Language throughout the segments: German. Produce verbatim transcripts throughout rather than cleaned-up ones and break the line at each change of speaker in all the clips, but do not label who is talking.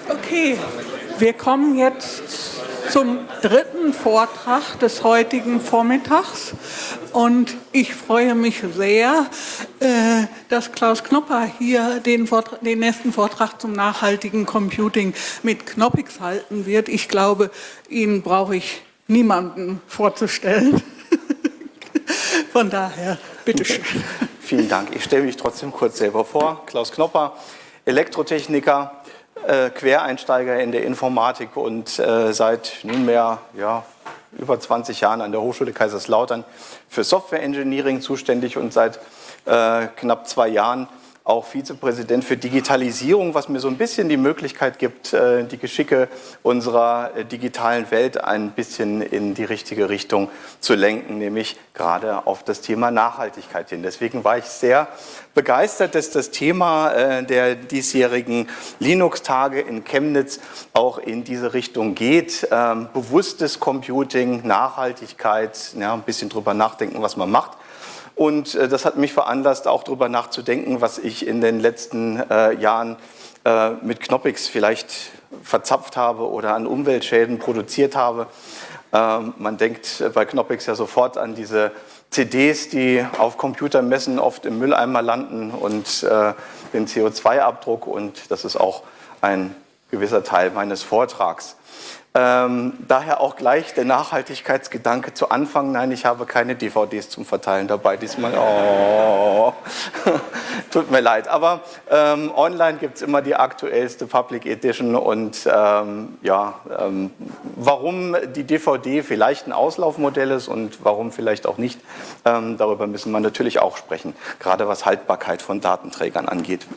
Okay, wir kommen jetzt zum dritten Vortrag des heutigen Vormittags und ich freue mich sehr, äh, dass Klaus Knopper hier den, Vortrag, den nächsten Vortrag zum nachhaltigen Computing mit Knoppix halten wird. Ich glaube, ihn brauche ich niemandem vorzustellen. Von daher, bitteschön.
Vielen Dank. Ich stelle mich trotzdem kurz selber vor. Klaus Knopper, Elektrotechniker, äh, Quereinsteiger in der Informatik und äh, seit nunmehr ja, über zwanzig Jahren an der Hochschule Kaiserslautern für Software Engineering zuständig und seit äh, knapp zwei Jahren auch Vizepräsident für Digitalisierung, was mir so ein bisschen die Möglichkeit gibt, die Geschicke unserer digitalen Welt ein bisschen in die richtige Richtung zu lenken, nämlich gerade auf das Thema Nachhaltigkeit hin. Deswegen war ich sehr begeistert, dass das Thema der diesjährigen Linux-Tage in Chemnitz auch in diese Richtung geht. Bewusstes Computing, Nachhaltigkeit, ja, ein bisschen drüber nachdenken, was man macht. Und äh, das hat mich veranlasst, auch darüber nachzudenken, was ich in den letzten äh, Jahren äh, mit Knoppix vielleicht verzapft habe oder an Umweltschäden produziert habe. Ähm, man denkt bei Knoppix ja sofort an diese C Ds, die auf Computermessen oft im Mülleimer landen und äh, den C O zwei Abdruck. Und das ist auch ein gewisser Teil meines Vortrags. Ähm, daher auch gleich der Nachhaltigkeitsgedanke zu Anfang. Nein, ich habe keine D V Ds zum Verteilen dabei diesmal. Oh, tut mir leid. Aber ähm, online gibt es immer die aktuellste Public Edition. Und ähm, ja, ähm, warum die D V D vielleicht ein Auslaufmodell ist und warum vielleicht auch nicht, ähm, darüber müssen wir natürlich auch sprechen. Gerade was Haltbarkeit von Datenträgern angeht.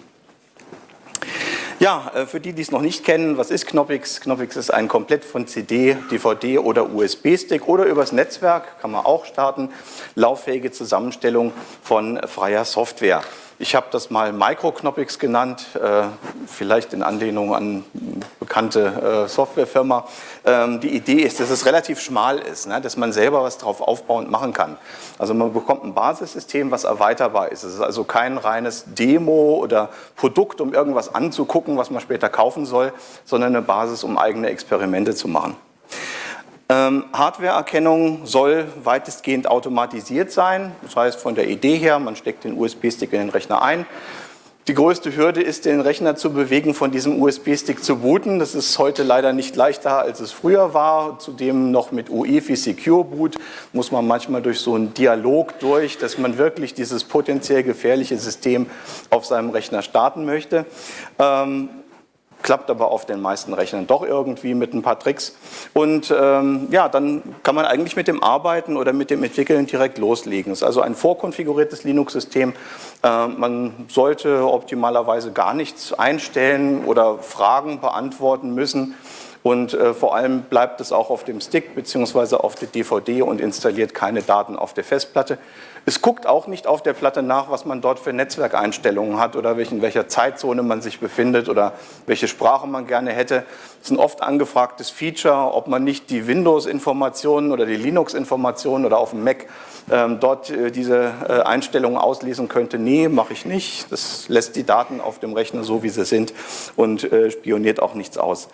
Ja, für die, die es noch nicht kennen, was ist Knoppix? Knoppix ist ein komplett von C D, D V D oder U S B-Stick oder übers Netzwerk, kann man auch starten, lauffähige Zusammenstellung von freier Software. Ich habe das mal Micro-Knoppix genannt, äh, vielleicht in Anlehnung an eine bekannte äh, Softwarefirma. Ähm, die Idee ist, dass es relativ schmal ist, ne, dass man selber was drauf aufbauend machen kann. Also man bekommt ein Basissystem, was erweiterbar ist. Es ist also kein reines Demo oder Produkt, um irgendwas anzugucken, was man später kaufen soll, sondern eine Basis, um eigene Experimente zu machen. Ähm, Hardwareerkennung soll weitestgehend automatisiert sein, das heißt von der Idee her, man steckt den U S B-Stick in den Rechner ein. Die größte Hürde ist, den Rechner zu bewegen, von diesem U S B-Stick zu booten. Das ist heute leider nicht leichter, als es früher war. Zudem noch mit U E F I Secure Boot muss man manchmal durch so einen Dialog durch, dass man wirklich dieses potenziell gefährliche System auf seinem Rechner starten möchte. Ähm, Klappt aber auf den meisten Rechnern doch irgendwie mit ein paar Tricks. Und ähm, ja, dann kann man eigentlich mit dem Arbeiten oder mit dem Entwickeln direkt loslegen. Es ist also ein vorkonfiguriertes Linux-System. Äh, man sollte optimalerweise gar nichts einstellen oder Fragen beantworten müssen. Und äh, vor allem bleibt es auch auf dem Stick bzw. auf der D V D und installiert keine Daten auf der Festplatte. Es guckt auch nicht auf der Platte nach, was man dort für Netzwerkeinstellungen hat oder in welcher Zeitzone man sich befindet oder welche Sprache man gerne hätte. Das ist ein oft angefragtes Feature, ob man nicht die Windows-Informationen oder die Linux-Informationen oder auf dem Mac ähm, dort äh, diese äh, Einstellungen auslesen könnte. Nee, mache ich nicht. Das lässt die Daten auf dem Rechner so, wie sie sind und äh, spioniert auch nichts aus.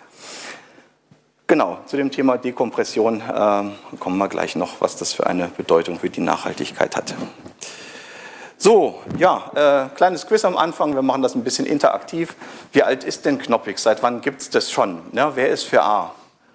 Genau, zu dem Thema Dekompression äh, kommen wir gleich noch, was das für eine Bedeutung für die Nachhaltigkeit hat. So, ja, äh, kleines Quiz am Anfang, wir machen das ein bisschen interaktiv. Wie alt ist denn Knoppix? Seit wann gibt es das schon? Ja, wer ist für A?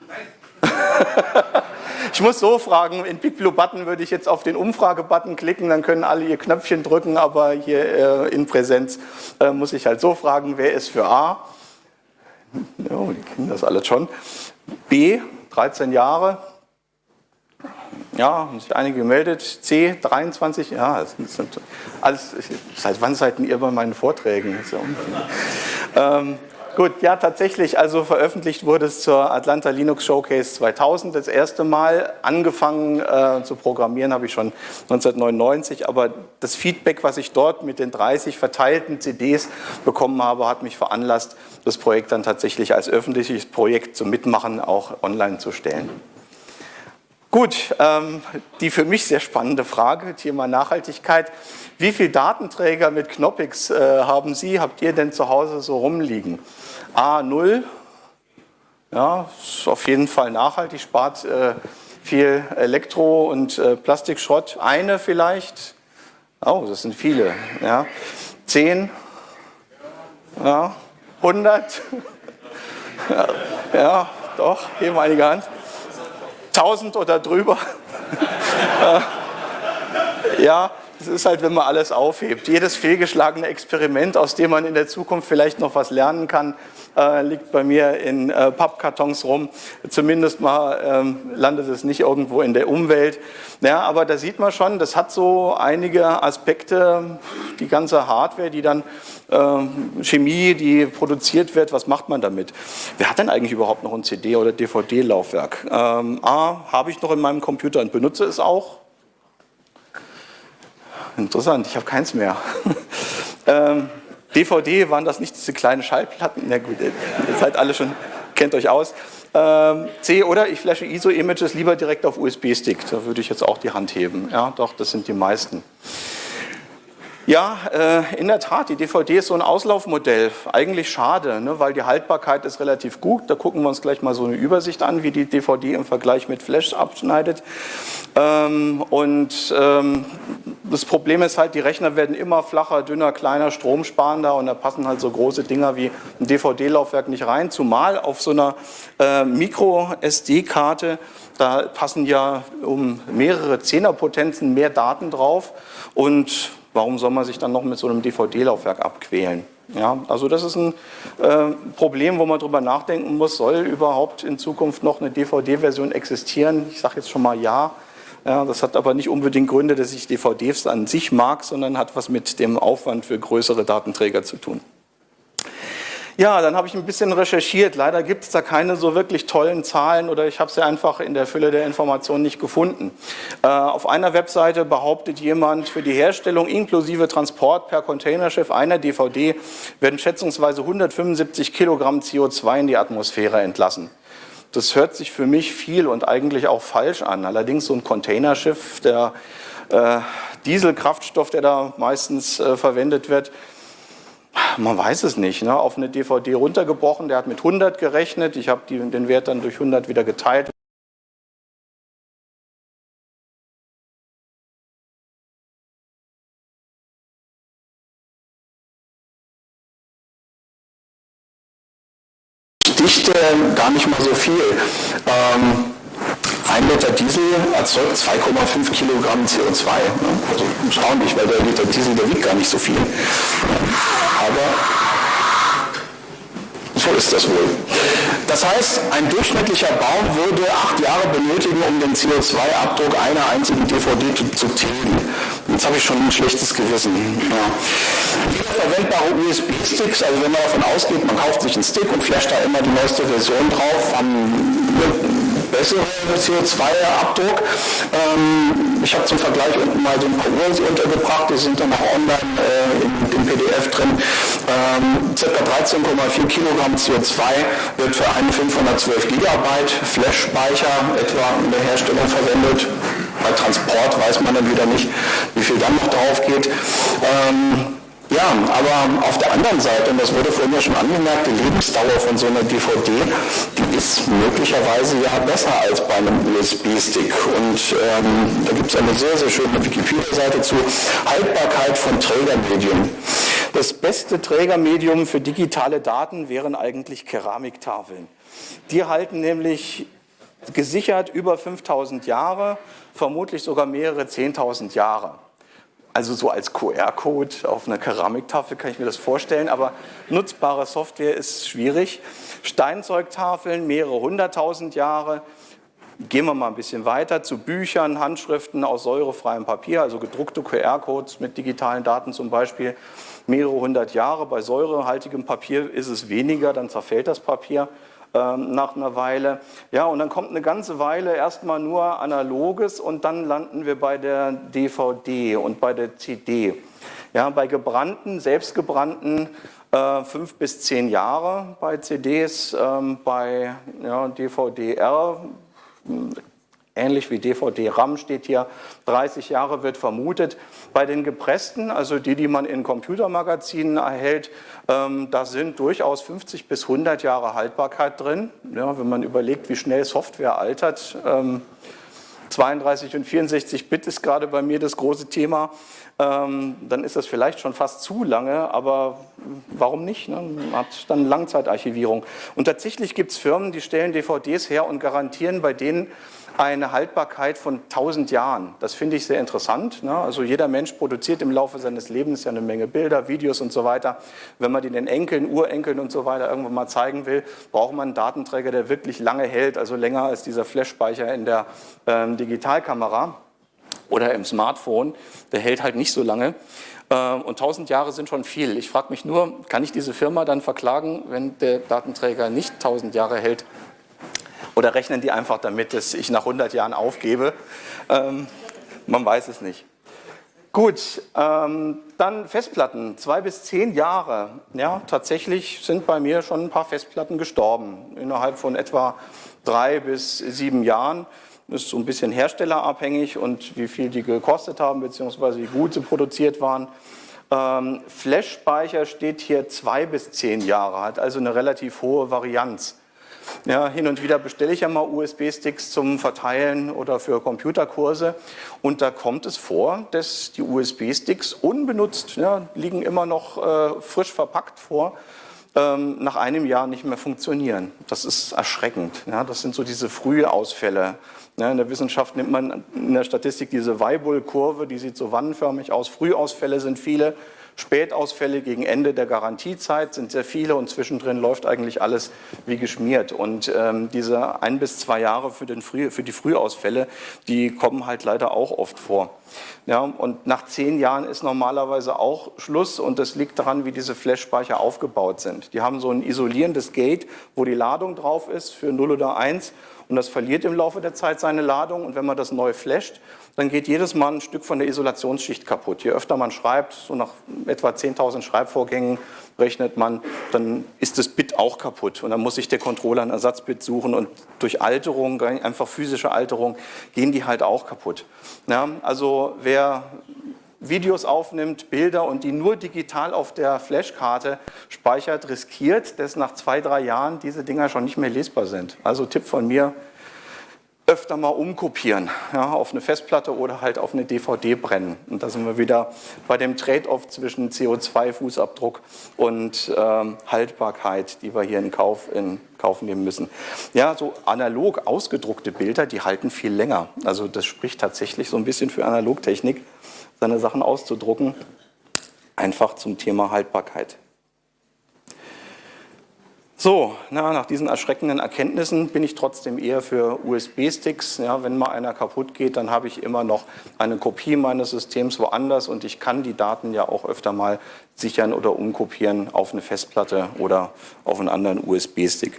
Ich muss so fragen, in Big Blue Button würde ich jetzt auf den Umfrage-Button klicken, dann können alle ihr Knöpfchen drücken, aber hier äh, in Präsenz äh, muss ich halt so fragen, wer ist für A? Ja, die kennen das alle schon. B, dreizehn Jahre. Ja, haben sich einige gemeldet. C, dreiundzwanzig. Ja, das sind alles. Seit wann seid ihr bei meinen Vorträgen? ähm, gut, ja, tatsächlich. Also veröffentlicht wurde es zur Atlanta Linux Showcase zweitausend das erste Mal. Angefangen äh, zu programmieren habe ich schon neunzehnhundertneunundneunzig. Aber das Feedback, was ich dort mit den dreißig verteilten C Ds bekommen habe, hat mich veranlasst, das Projekt dann tatsächlich als öffentliches Projekt zum Mitmachen auch online zu stellen. Gut, ähm, die für mich sehr spannende Frage, Thema Nachhaltigkeit. Wie viele Datenträger mit Knoppix äh, haben Sie, habt ihr denn zu Hause so rumliegen? A, null, Ja, ist auf jeden Fall nachhaltig, spart äh, viel Elektro- und äh, Plastikschrott. Eine vielleicht, oh, das sind viele, ja. Zehn, ja, hundert, ja, ja, doch, heben einige Hand. Tausend oder drüber. Ja, es ist halt, wenn man alles aufhebt. Jedes fehlgeschlagene Experiment, aus dem man in der Zukunft vielleicht noch was lernen kann, äh, liegt bei mir in äh, Pappkartons rum. Zumindest mal ähm, landet es nicht irgendwo in der Umwelt. Ja, aber da sieht man schon, das hat so einige Aspekte, die ganze Hardware, die dann äh, Chemie, die produziert wird, was macht man damit? Wer hat denn eigentlich überhaupt noch ein C D- oder D V D-Laufwerk? Ähm, A, habe ich noch in meinem Computer und benutze es auch. Interessant, ich habe keins mehr. ähm, D V D, waren das nicht diese kleinen Schallplatten? Na gut, ihr seid alle schon, kennt euch aus. Ähm, C, oder ich flashe I S O-Images lieber direkt auf U S B-Stick. Da würde ich jetzt auch die Hand heben. Ja, doch, das sind die meisten. Ja, äh, in der Tat, die D V D ist so ein Auslaufmodell. Eigentlich schade, ne, weil die Haltbarkeit ist relativ gut. Da gucken wir uns gleich mal so eine Übersicht an, wie die D V D im Vergleich mit Flash abschneidet. Ähm, und ähm, das Problem ist halt, die Rechner werden immer flacher, dünner, kleiner, stromsparender und da passen halt so große Dinger wie ein D V D-Laufwerk nicht rein. Zumal auf so einer äh, Micro-S D-Karte, da passen ja um mehrere Zehnerpotenzen mehr Daten drauf und warum soll man sich dann noch mit so einem D V D-Laufwerk abquälen? Ja, also das ist ein äh, Problem, wo man drüber nachdenken muss, soll überhaupt in Zukunft noch eine D V D-Version existieren? Ich sage jetzt schon mal ja. Ja. Das hat aber nicht unbedingt Gründe, dass ich D V Ds an sich mag, sondern hat was mit dem Aufwand für größere Datenträger zu tun. Ja, dann habe ich ein bisschen recherchiert. Leider gibt es da keine so wirklich tollen Zahlen oder ich habe sie einfach in der Fülle der Informationen nicht gefunden. Äh, auf einer Webseite behauptet jemand, für die Herstellung inklusive Transport per Containerschiff einer D V D werden schätzungsweise hundertfünfundsiebzig Kilogramm C O zwei in die Atmosphäre entlassen. Das hört sich für mich viel und eigentlich auch falsch an. Allerdings so ein Containerschiff, der äh, Dieselkraftstoff, der da meistens äh, verwendet wird, man weiß es nicht, ne? Auf eine D V D runtergebrochen, der hat mit hundert gerechnet, ich habe den Wert dann durch hundert wieder geteilt. Dichte gar nicht mal so viel. Ähm, ein Liter Diesel erzeugt zwei Komma fünf Kilogramm C O zwei. Ne? Also erstaunlich, weil der Liter Diesel, der wiegt gar nicht so viel. Aber so ist das wohl. Das heißt, ein durchschnittlicher Baum würde acht Jahre benötigen, um den C O zwei Abdruck einer einzigen D V D zu, zu tilgen. Jetzt habe ich schon ein schlechtes Gewissen. Ja. Wiederverwendbare U S B-Sticks, also wenn man davon ausgeht, man kauft sich einen Stick und flasht da immer die neueste Version drauf, haben bessere C O zwei Abdruck. Ähm, ich habe zum Vergleich unten mal den Codes untergebracht, die sind dann auch online äh, in dem P D F drin. Ähm, ca. dreizehn Komma vier Kilogramm C O zwei wird für einen fünfhundertzwölf Gigabyte Flash-Speicher etwa in der Herstellung verwendet. Bei Transport weiß man dann wieder nicht, wie viel dann noch drauf geht. Ähm, Ja, aber auf der anderen Seite, und das wurde vorhin ja schon angemerkt, die Lebensdauer von so einer D V D, die ist möglicherweise ja besser als bei einem U S B-Stick. Und ähm, da gibt es eine sehr, sehr schöne Wikipedia-Seite zu Haltbarkeit von Trägermedium. Das beste Trägermedium für digitale Daten wären eigentlich Keramiktafeln. Die halten nämlich gesichert über fünftausend Jahre, vermutlich sogar mehrere zehntausend Jahre. Also so als Q R-Code auf einer Keramiktafel kann ich mir das vorstellen, aber nutzbare Software ist schwierig. Steinzeugtafeln, mehrere hunderttausend Jahre. Gehen wir mal ein bisschen weiter zu Büchern, Handschriften aus säurefreiem Papier, also gedruckte Q R-Codes mit digitalen Daten zum Beispiel, mehrere hundert Jahre. Bei säurehaltigem Papier ist es weniger, dann zerfällt das Papier nach einer Weile. Ja, und dann kommt eine ganze Weile erstmal nur Analoges und dann landen wir bei der D V D und bei der C D. Ja, bei gebrannten, selbstgebrannten äh, fünf bis zehn Jahre bei C Ds, ähm, bei ja, D V D R Ähnlich wie D V D-RAM steht hier, dreißig Jahre wird vermutet. Bei den gepressten, also die, die man in Computermagazinen erhält, ähm, da sind durchaus fünfzig bis hundert Jahre Haltbarkeit drin. Ja, wenn man überlegt, wie schnell Software altert, ähm, zweiunddreißig und vierundsechzig Bit ist gerade bei mir das große Thema, ähm, dann ist das vielleicht schon fast zu lange, aber warum nicht? Ne? Man hat dann Langzeitarchivierung. Und tatsächlich gibt es Firmen, die stellen D V Ds her und garantieren bei denen eine Haltbarkeit von tausend Jahren. Das finde ich sehr interessant. Ne? Also jeder Mensch produziert im Laufe seines Lebens ja eine Menge Bilder, Videos und so weiter. Wenn man die den Enkeln, Urenkeln und so weiter irgendwann mal zeigen will, braucht man einen Datenträger, der wirklich lange hält, also länger als dieser Flash-Speicher in der ähm, Digitalkamera oder im Smartphone. Der hält halt nicht so lange. Ähm, und tausend Jahre sind schon viel. Ich frage mich nur, kann ich diese Firma dann verklagen, wenn der Datenträger nicht tausend Jahre hält? Oder rechnen die einfach damit, dass ich nach hundert Jahren aufgebe? Ähm, man weiß es nicht. Gut, ähm, dann Festplatten, zwei bis zehn Jahre. Ja, tatsächlich sind bei mir schon ein paar Festplatten gestorben, innerhalb von etwa drei bis sieben Jahren. Das ist so ein bisschen herstellerabhängig und wie viel die gekostet haben, beziehungsweise wie gut sie produziert waren. Ähm, Flash-Speicher steht hier zwei bis zehn Jahre, hat also eine relativ hohe Varianz. Ja, hin und wieder bestelle ich ja mal U S B-Sticks zum Verteilen oder für Computerkurse und da kommt es vor, dass die U S B-Sticks unbenutzt, ja, liegen immer noch äh, frisch verpackt vor, ähm, nach einem Jahr nicht mehr funktionieren. Das ist erschreckend. Ja, das sind so diese Frühausfälle. Ja, in der Wissenschaft nimmt man in der Statistik diese Weibull-Kurve, die sieht so wannenförmig aus. Frühausfälle sind viele. Spätausfälle gegen Ende der Garantiezeit sind sehr viele und zwischendrin läuft eigentlich alles wie geschmiert. Und ähm, diese ein bis zwei Jahre für, den Früh, für die Frühausfälle, die kommen halt leider auch oft vor. Ja, und nach zehn Jahren ist normalerweise auch Schluss und das liegt daran, wie diese Flash-Speicher aufgebaut sind. Die haben so ein isolierendes Gate, wo die Ladung drauf ist für null oder eins und das verliert im Laufe der Zeit seine Ladung und wenn man das neu flasht, dann geht jedes Mal ein Stück von der Isolationsschicht kaputt. Je öfter man schreibt, so nach etwa zehntausend Schreibvorgängen rechnet man, dann ist das Bit auch kaputt. Und dann muss sich der Controller ein Ersatzbit suchen und durch Alterung, einfach physische Alterung, gehen die halt auch kaputt. Ja, also wer Videos aufnimmt, Bilder und die nur digital auf der Flashkarte speichert, riskiert, dass nach zwei, drei Jahren diese Dinger schon nicht mehr lesbar sind. Also Tipp von mir, öfter mal umkopieren, ja, auf eine Festplatte oder halt auf eine D V D brennen. Und da sind wir wieder bei dem Trade-off zwischen C O zwei Fußabdruck und ähm, Haltbarkeit, die wir hier in Kauf, in Kauf nehmen müssen. Ja, so analog ausgedruckte Bilder, die halten viel länger. Also das spricht tatsächlich so ein bisschen für Analogtechnik, seine Sachen auszudrucken, einfach zum Thema Haltbarkeit. So, na, nach diesen erschreckenden Erkenntnissen bin ich trotzdem eher für U S B-Sticks. Ja, wenn mal einer kaputt geht, dann habe ich immer noch eine Kopie meines Systems woanders und ich kann die Daten ja auch öfter mal sichern oder umkopieren auf eine Festplatte oder auf einen anderen U S B-Stick.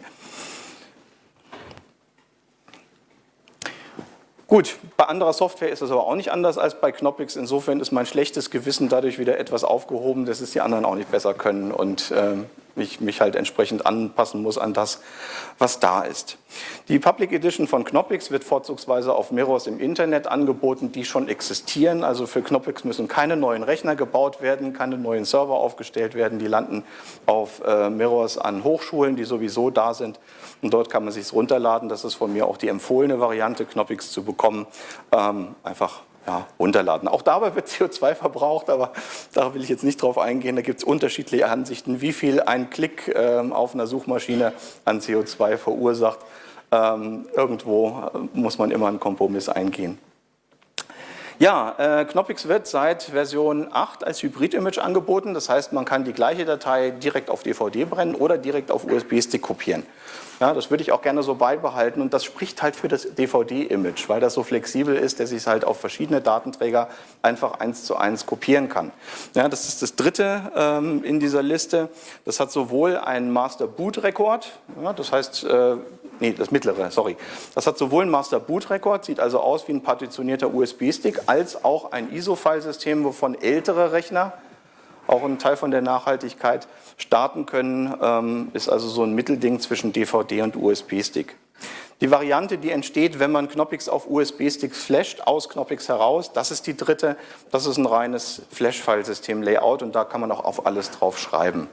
Gut, bei anderer Software ist es aber auch nicht anders als bei Knoppix. Insofern ist mein schlechtes Gewissen dadurch wieder etwas aufgehoben, dass es die anderen auch nicht besser können und ähm, ich mich halt entsprechend anpassen muss an das, was da ist. Die Public Edition von Knoppix wird vorzugsweise auf Mirrors im Internet angeboten, die schon existieren. Also für Knoppix müssen keine neuen Rechner gebaut werden, keine neuen Server aufgestellt werden. Die landen auf äh, Mirrors an Hochschulen, die sowieso da sind. Und dort kann man sich runterladen. Das ist von mir auch die empfohlene Variante, Knoppix zu bekommen. Ähm, einfach ja, runterladen. Auch dabei wird C O zwei verbraucht, aber da will ich jetzt nicht drauf eingehen. Da gibt es unterschiedliche Ansichten, wie viel ein Klick ähm, auf einer Suchmaschine an C O zwei verursacht. Ähm, irgendwo muss man immer einen Kompromiss eingehen. Ja, äh, Knoppix wird seit Version acht als Hybrid-Image angeboten. Das heißt, man kann die gleiche Datei direkt auf D V D brennen oder direkt auf U S B-Stick kopieren. Ja, das würde ich auch gerne so beibehalten und das spricht halt für das D V D-Image, weil das so flexibel ist, dass ich es halt auf verschiedene Datenträger einfach eins zu eins kopieren kann. Ja, das ist das dritte ähm, in dieser Liste. Das hat sowohl einen Master-Boot-Rekord, ja, das heißt, äh, nee, das mittlere, sorry. Das hat sowohl einen Master-Boot-Rekord, sieht also aus wie ein partitionierter U S B-Stick, als auch ein I S O-File-System, wovon ältere Rechner, auch ein Teil von der Nachhaltigkeit, starten können, ähm, ist also so ein Mittelding zwischen D V D und U S B-Stick. Die Variante, die entsteht, wenn man Knoppix auf U S B-Sticks flasht, aus Knoppix heraus, das ist die dritte. Das ist ein reines Flash-Filesystem-Layout und da kann man auch auf alles drauf schreiben.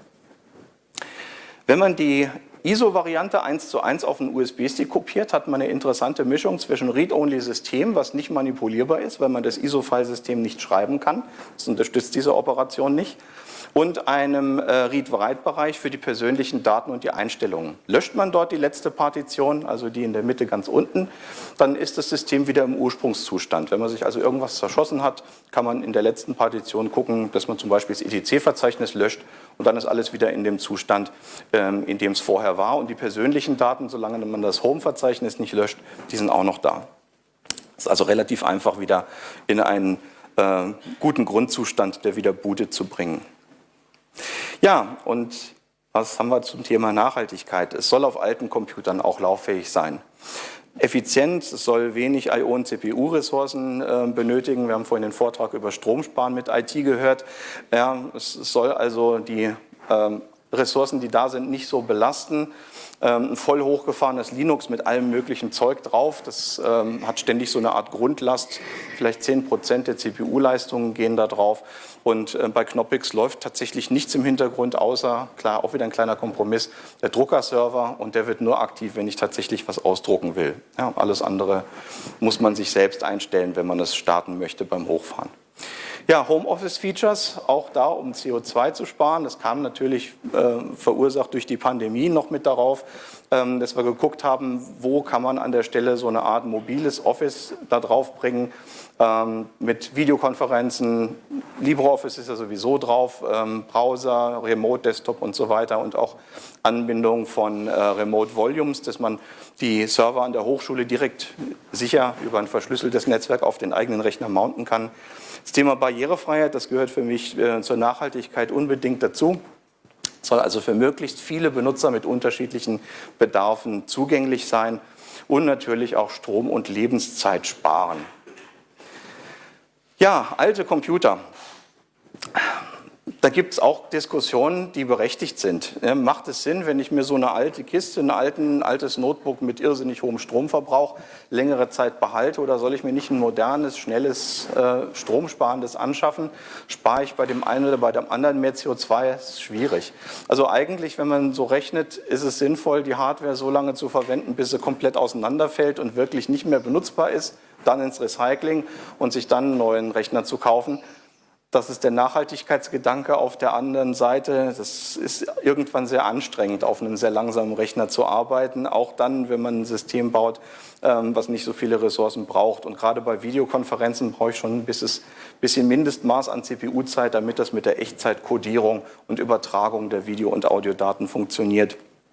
Wenn man die I S O-Variante eins zu eins auf einen U S B-Stick kopiert, hat man eine interessante Mischung zwischen Read-Only-System, was nicht manipulierbar ist, weil man das I S O-Filesystem nicht schreiben kann. Das unterstützt diese Operation nicht. Und einem äh, Read-Write-Bereich für die persönlichen Daten und die Einstellungen. Löscht man dort die letzte Partition, also die in der Mitte ganz unten, dann ist das System wieder im Ursprungszustand. Wenn man sich also irgendwas zerschossen hat, kann man in der letzten Partition gucken, dass man zum Beispiel das E T C-Verzeichnis löscht und dann ist alles wieder in dem Zustand, ähm, in dem es vorher war. Und die persönlichen Daten, solange man das Home-Verzeichnis nicht löscht, die sind auch noch da. Es ist also relativ einfach, wieder in einen äh, guten Grundzustand der Wiederboote zu bringen. Ja, und was haben wir zum Thema Nachhaltigkeit? Es soll auf alten Computern auch lauffähig sein. Effizient, es soll wenig I O und C P U-Ressourcen äh, benötigen. Wir haben vorhin den Vortrag über Stromsparen mit I T gehört. Ja, es soll also die ähm, Ressourcen, die da sind, nicht so belasten. Ähm, ein voll hochgefahrenes Linux mit allem möglichen Zeug drauf, das ähm, hat ständig so eine Art Grundlast, vielleicht zehn Prozent der C P U-Leistungen gehen da drauf. Und äh, bei Knoppix läuft tatsächlich nichts im Hintergrund, außer, klar, auch wieder ein kleiner Kompromiss, der Druckerserver, und der wird nur aktiv, wenn ich tatsächlich was ausdrucken will. Ja, alles andere muss man sich selbst einstellen, wenn man es starten möchte beim Hochfahren. Ja, Homeoffice-Features, auch da, um C O zwei zu sparen. Das kam natürlich äh, verursacht durch die Pandemie noch mit darauf, ähm, dass wir geguckt haben, wo kann man an der Stelle so eine Art mobiles Office da drauf bringen, ähm, mit Videokonferenzen. LibreOffice ist ja sowieso drauf, ähm, Browser, Remote Desktop und so weiter und auch Anbindung von äh, Remote Volumes, dass man die Server an der Hochschule direkt sicher über ein verschlüsseltes Netzwerk auf den eigenen Rechner mounten kann. Das Thema Barrierefreiheit, das gehört für mich äh, zur Nachhaltigkeit unbedingt dazu. Es soll also für möglichst viele Benutzer mit unterschiedlichen Bedarfen zugänglich sein und natürlich auch Strom und Lebenszeit sparen. Ja, alte Computer. Da gibt es auch Diskussionen, die berechtigt sind. Ja, macht es Sinn, wenn ich mir so eine alte Kiste, ein, alten, ein altes Notebook mit irrsinnig hohem Stromverbrauch längere Zeit behalte, oder soll ich mir nicht ein modernes, schnelles, äh, stromsparendes anschaffen? Spare ich bei dem einen oder bei dem anderen mehr C O zwei? Das ist schwierig. Also eigentlich, wenn man so rechnet, ist es sinnvoll, die Hardware so lange zu verwenden, bis sie komplett auseinanderfällt und wirklich nicht mehr benutzbar ist, dann ins Recycling und sich dann einen neuen Rechner zu kaufen. Das ist der Nachhaltigkeitsgedanke auf der anderen Seite. Das ist irgendwann sehr anstrengend, auf einem sehr langsamen Rechner zu arbeiten, auch dann, wenn man ein System baut, was nicht so viele Ressourcen braucht. Und gerade bei Videokonferenzen brauche ich schon ein bisschen Mindestmaß an C P U-Zeit, damit das mit der Echtzeitkodierung und Übertragung der Video- und Audiodaten funktioniert.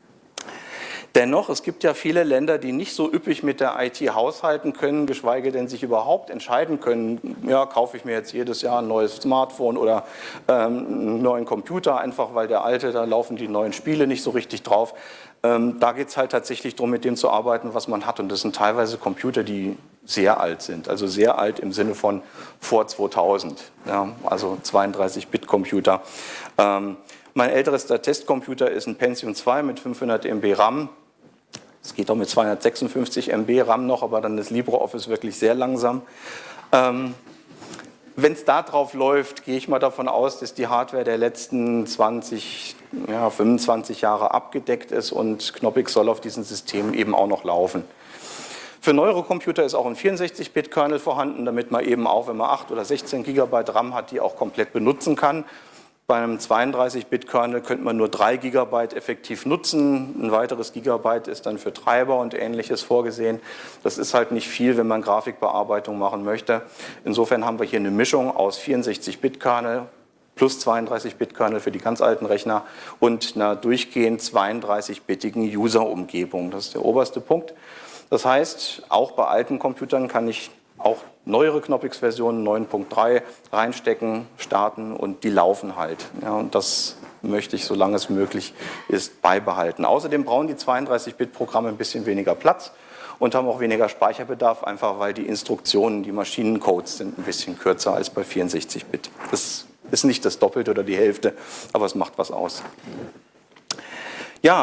Dennoch, es gibt ja viele Länder, die nicht so üppig mit der I T haushalten können, geschweige denn sich überhaupt entscheiden können, ja, kaufe ich mir jetzt jedes Jahr ein neues Smartphone oder ähm, einen neuen Computer, einfach weil der alte, da laufen die neuen Spiele nicht so richtig drauf. Ähm, da geht es halt tatsächlich darum, mit dem zu arbeiten, was man hat. Und das sind teilweise Computer, die sehr alt sind, also sehr alt im Sinne von vor zweitausend, ja, also zweiunddreißig Bit Computer. Ähm, mein älterester Testcomputer ist ein Pentium zwei mit fünfhundert Megabyte RAM. Es geht auch mit zweihundertsechsundfünfzig Megabyte RAM noch, aber dann ist LibreOffice wirklich sehr langsam. Ähm, Wenn es da drauf läuft, gehe ich mal davon aus, dass die Hardware der letzten zwanzig, ja, fünfundzwanzig Jahre abgedeckt ist und Knoppix soll auf diesen Systemen eben auch noch laufen. Für neuere Computer ist auch ein vierundsechzig Bit Kernel vorhanden, damit man eben auch, wenn man acht oder sechzehn Gigabyte RAM hat, die auch komplett benutzen kann. Bei einem zweiunddreißig Bit Kernel könnte man nur drei Gigabyte effektiv nutzen. Ein weiteres Gigabyte ist dann für Treiber und Ähnliches vorgesehen. Das ist halt nicht viel, wenn man Grafikbearbeitung machen möchte. Insofern haben wir hier eine Mischung aus vierundsechzig Bit Kernel plus zweiunddreißig Bit Kernel für die ganz alten Rechner und einer durchgehend zweiunddreißig-bittigen User-Umgebung. Das ist der oberste Punkt. Das heißt, auch bei alten Computern kann ich auch neuere Knoppix-Versionen neun Punkt drei reinstecken, starten und die laufen halt. Ja, und das möchte ich, solange es möglich ist, beibehalten. Außerdem brauchen die zweiunddreißig Bit Programme ein bisschen weniger Platz und haben auch weniger Speicherbedarf, einfach weil die Instruktionen, die Maschinencodes sind ein bisschen kürzer als bei vierundsechzig Bit. Das ist nicht das Doppelte oder die Hälfte, aber es macht was aus. Ja,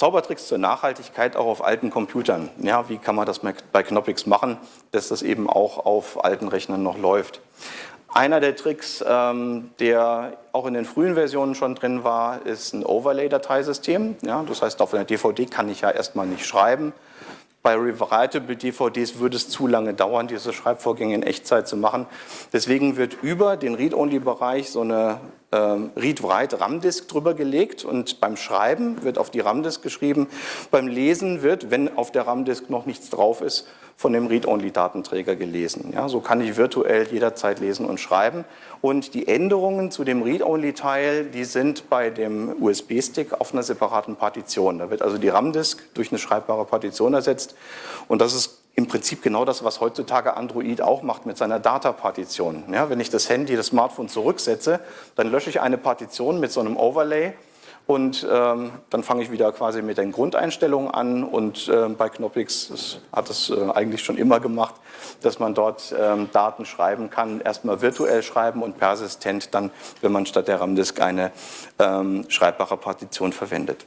Zaubertricks zur Nachhaltigkeit auch auf alten Computern. Ja, wie kann man das bei Knoppix machen, dass das eben auch auf alten Rechnern noch läuft? Einer der Tricks, ähm, der auch in den frühen Versionen schon drin war, ist ein Overlay-Dateisystem. Ja, das heißt, auf einer D V D kann ich ja erstmal nicht schreiben. Bei Rewritable D V Ds würde es zu lange dauern, diese Schreibvorgänge in Echtzeit zu machen. Deswegen wird über den Read-Only-Bereich so eine ähm, Read-Write-RAM-Disk drüber gelegt und beim Schreiben wird auf die RAM-Disk geschrieben. Beim Lesen wird, wenn auf der RAM-Disk noch nichts drauf ist, von dem Read-Only-Datenträger gelesen. Ja, so kann ich virtuell jederzeit lesen und schreiben. Und die Änderungen zu dem Read-Only-Teil, die sind bei dem U S B-Stick auf einer separaten Partition. Da wird also die RAM-Disk durch eine schreibbare Partition ersetzt. Und das ist im Prinzip genau das, was heutzutage Android auch macht mit seiner Data-Partition. Ja, wenn ich das Handy, das Smartphone zurücksetze, dann lösche ich eine Partition mit so einem Overlay. Und ähm, dann fange ich wieder quasi mit den Grundeinstellungen an und äh, bei Knoppix das hat es äh, eigentlich schon immer gemacht, dass man dort ähm, Daten schreiben kann, erstmal virtuell schreiben und persistent dann, wenn man statt der RAM-Disk eine ähm, schreibbare Partition verwendet.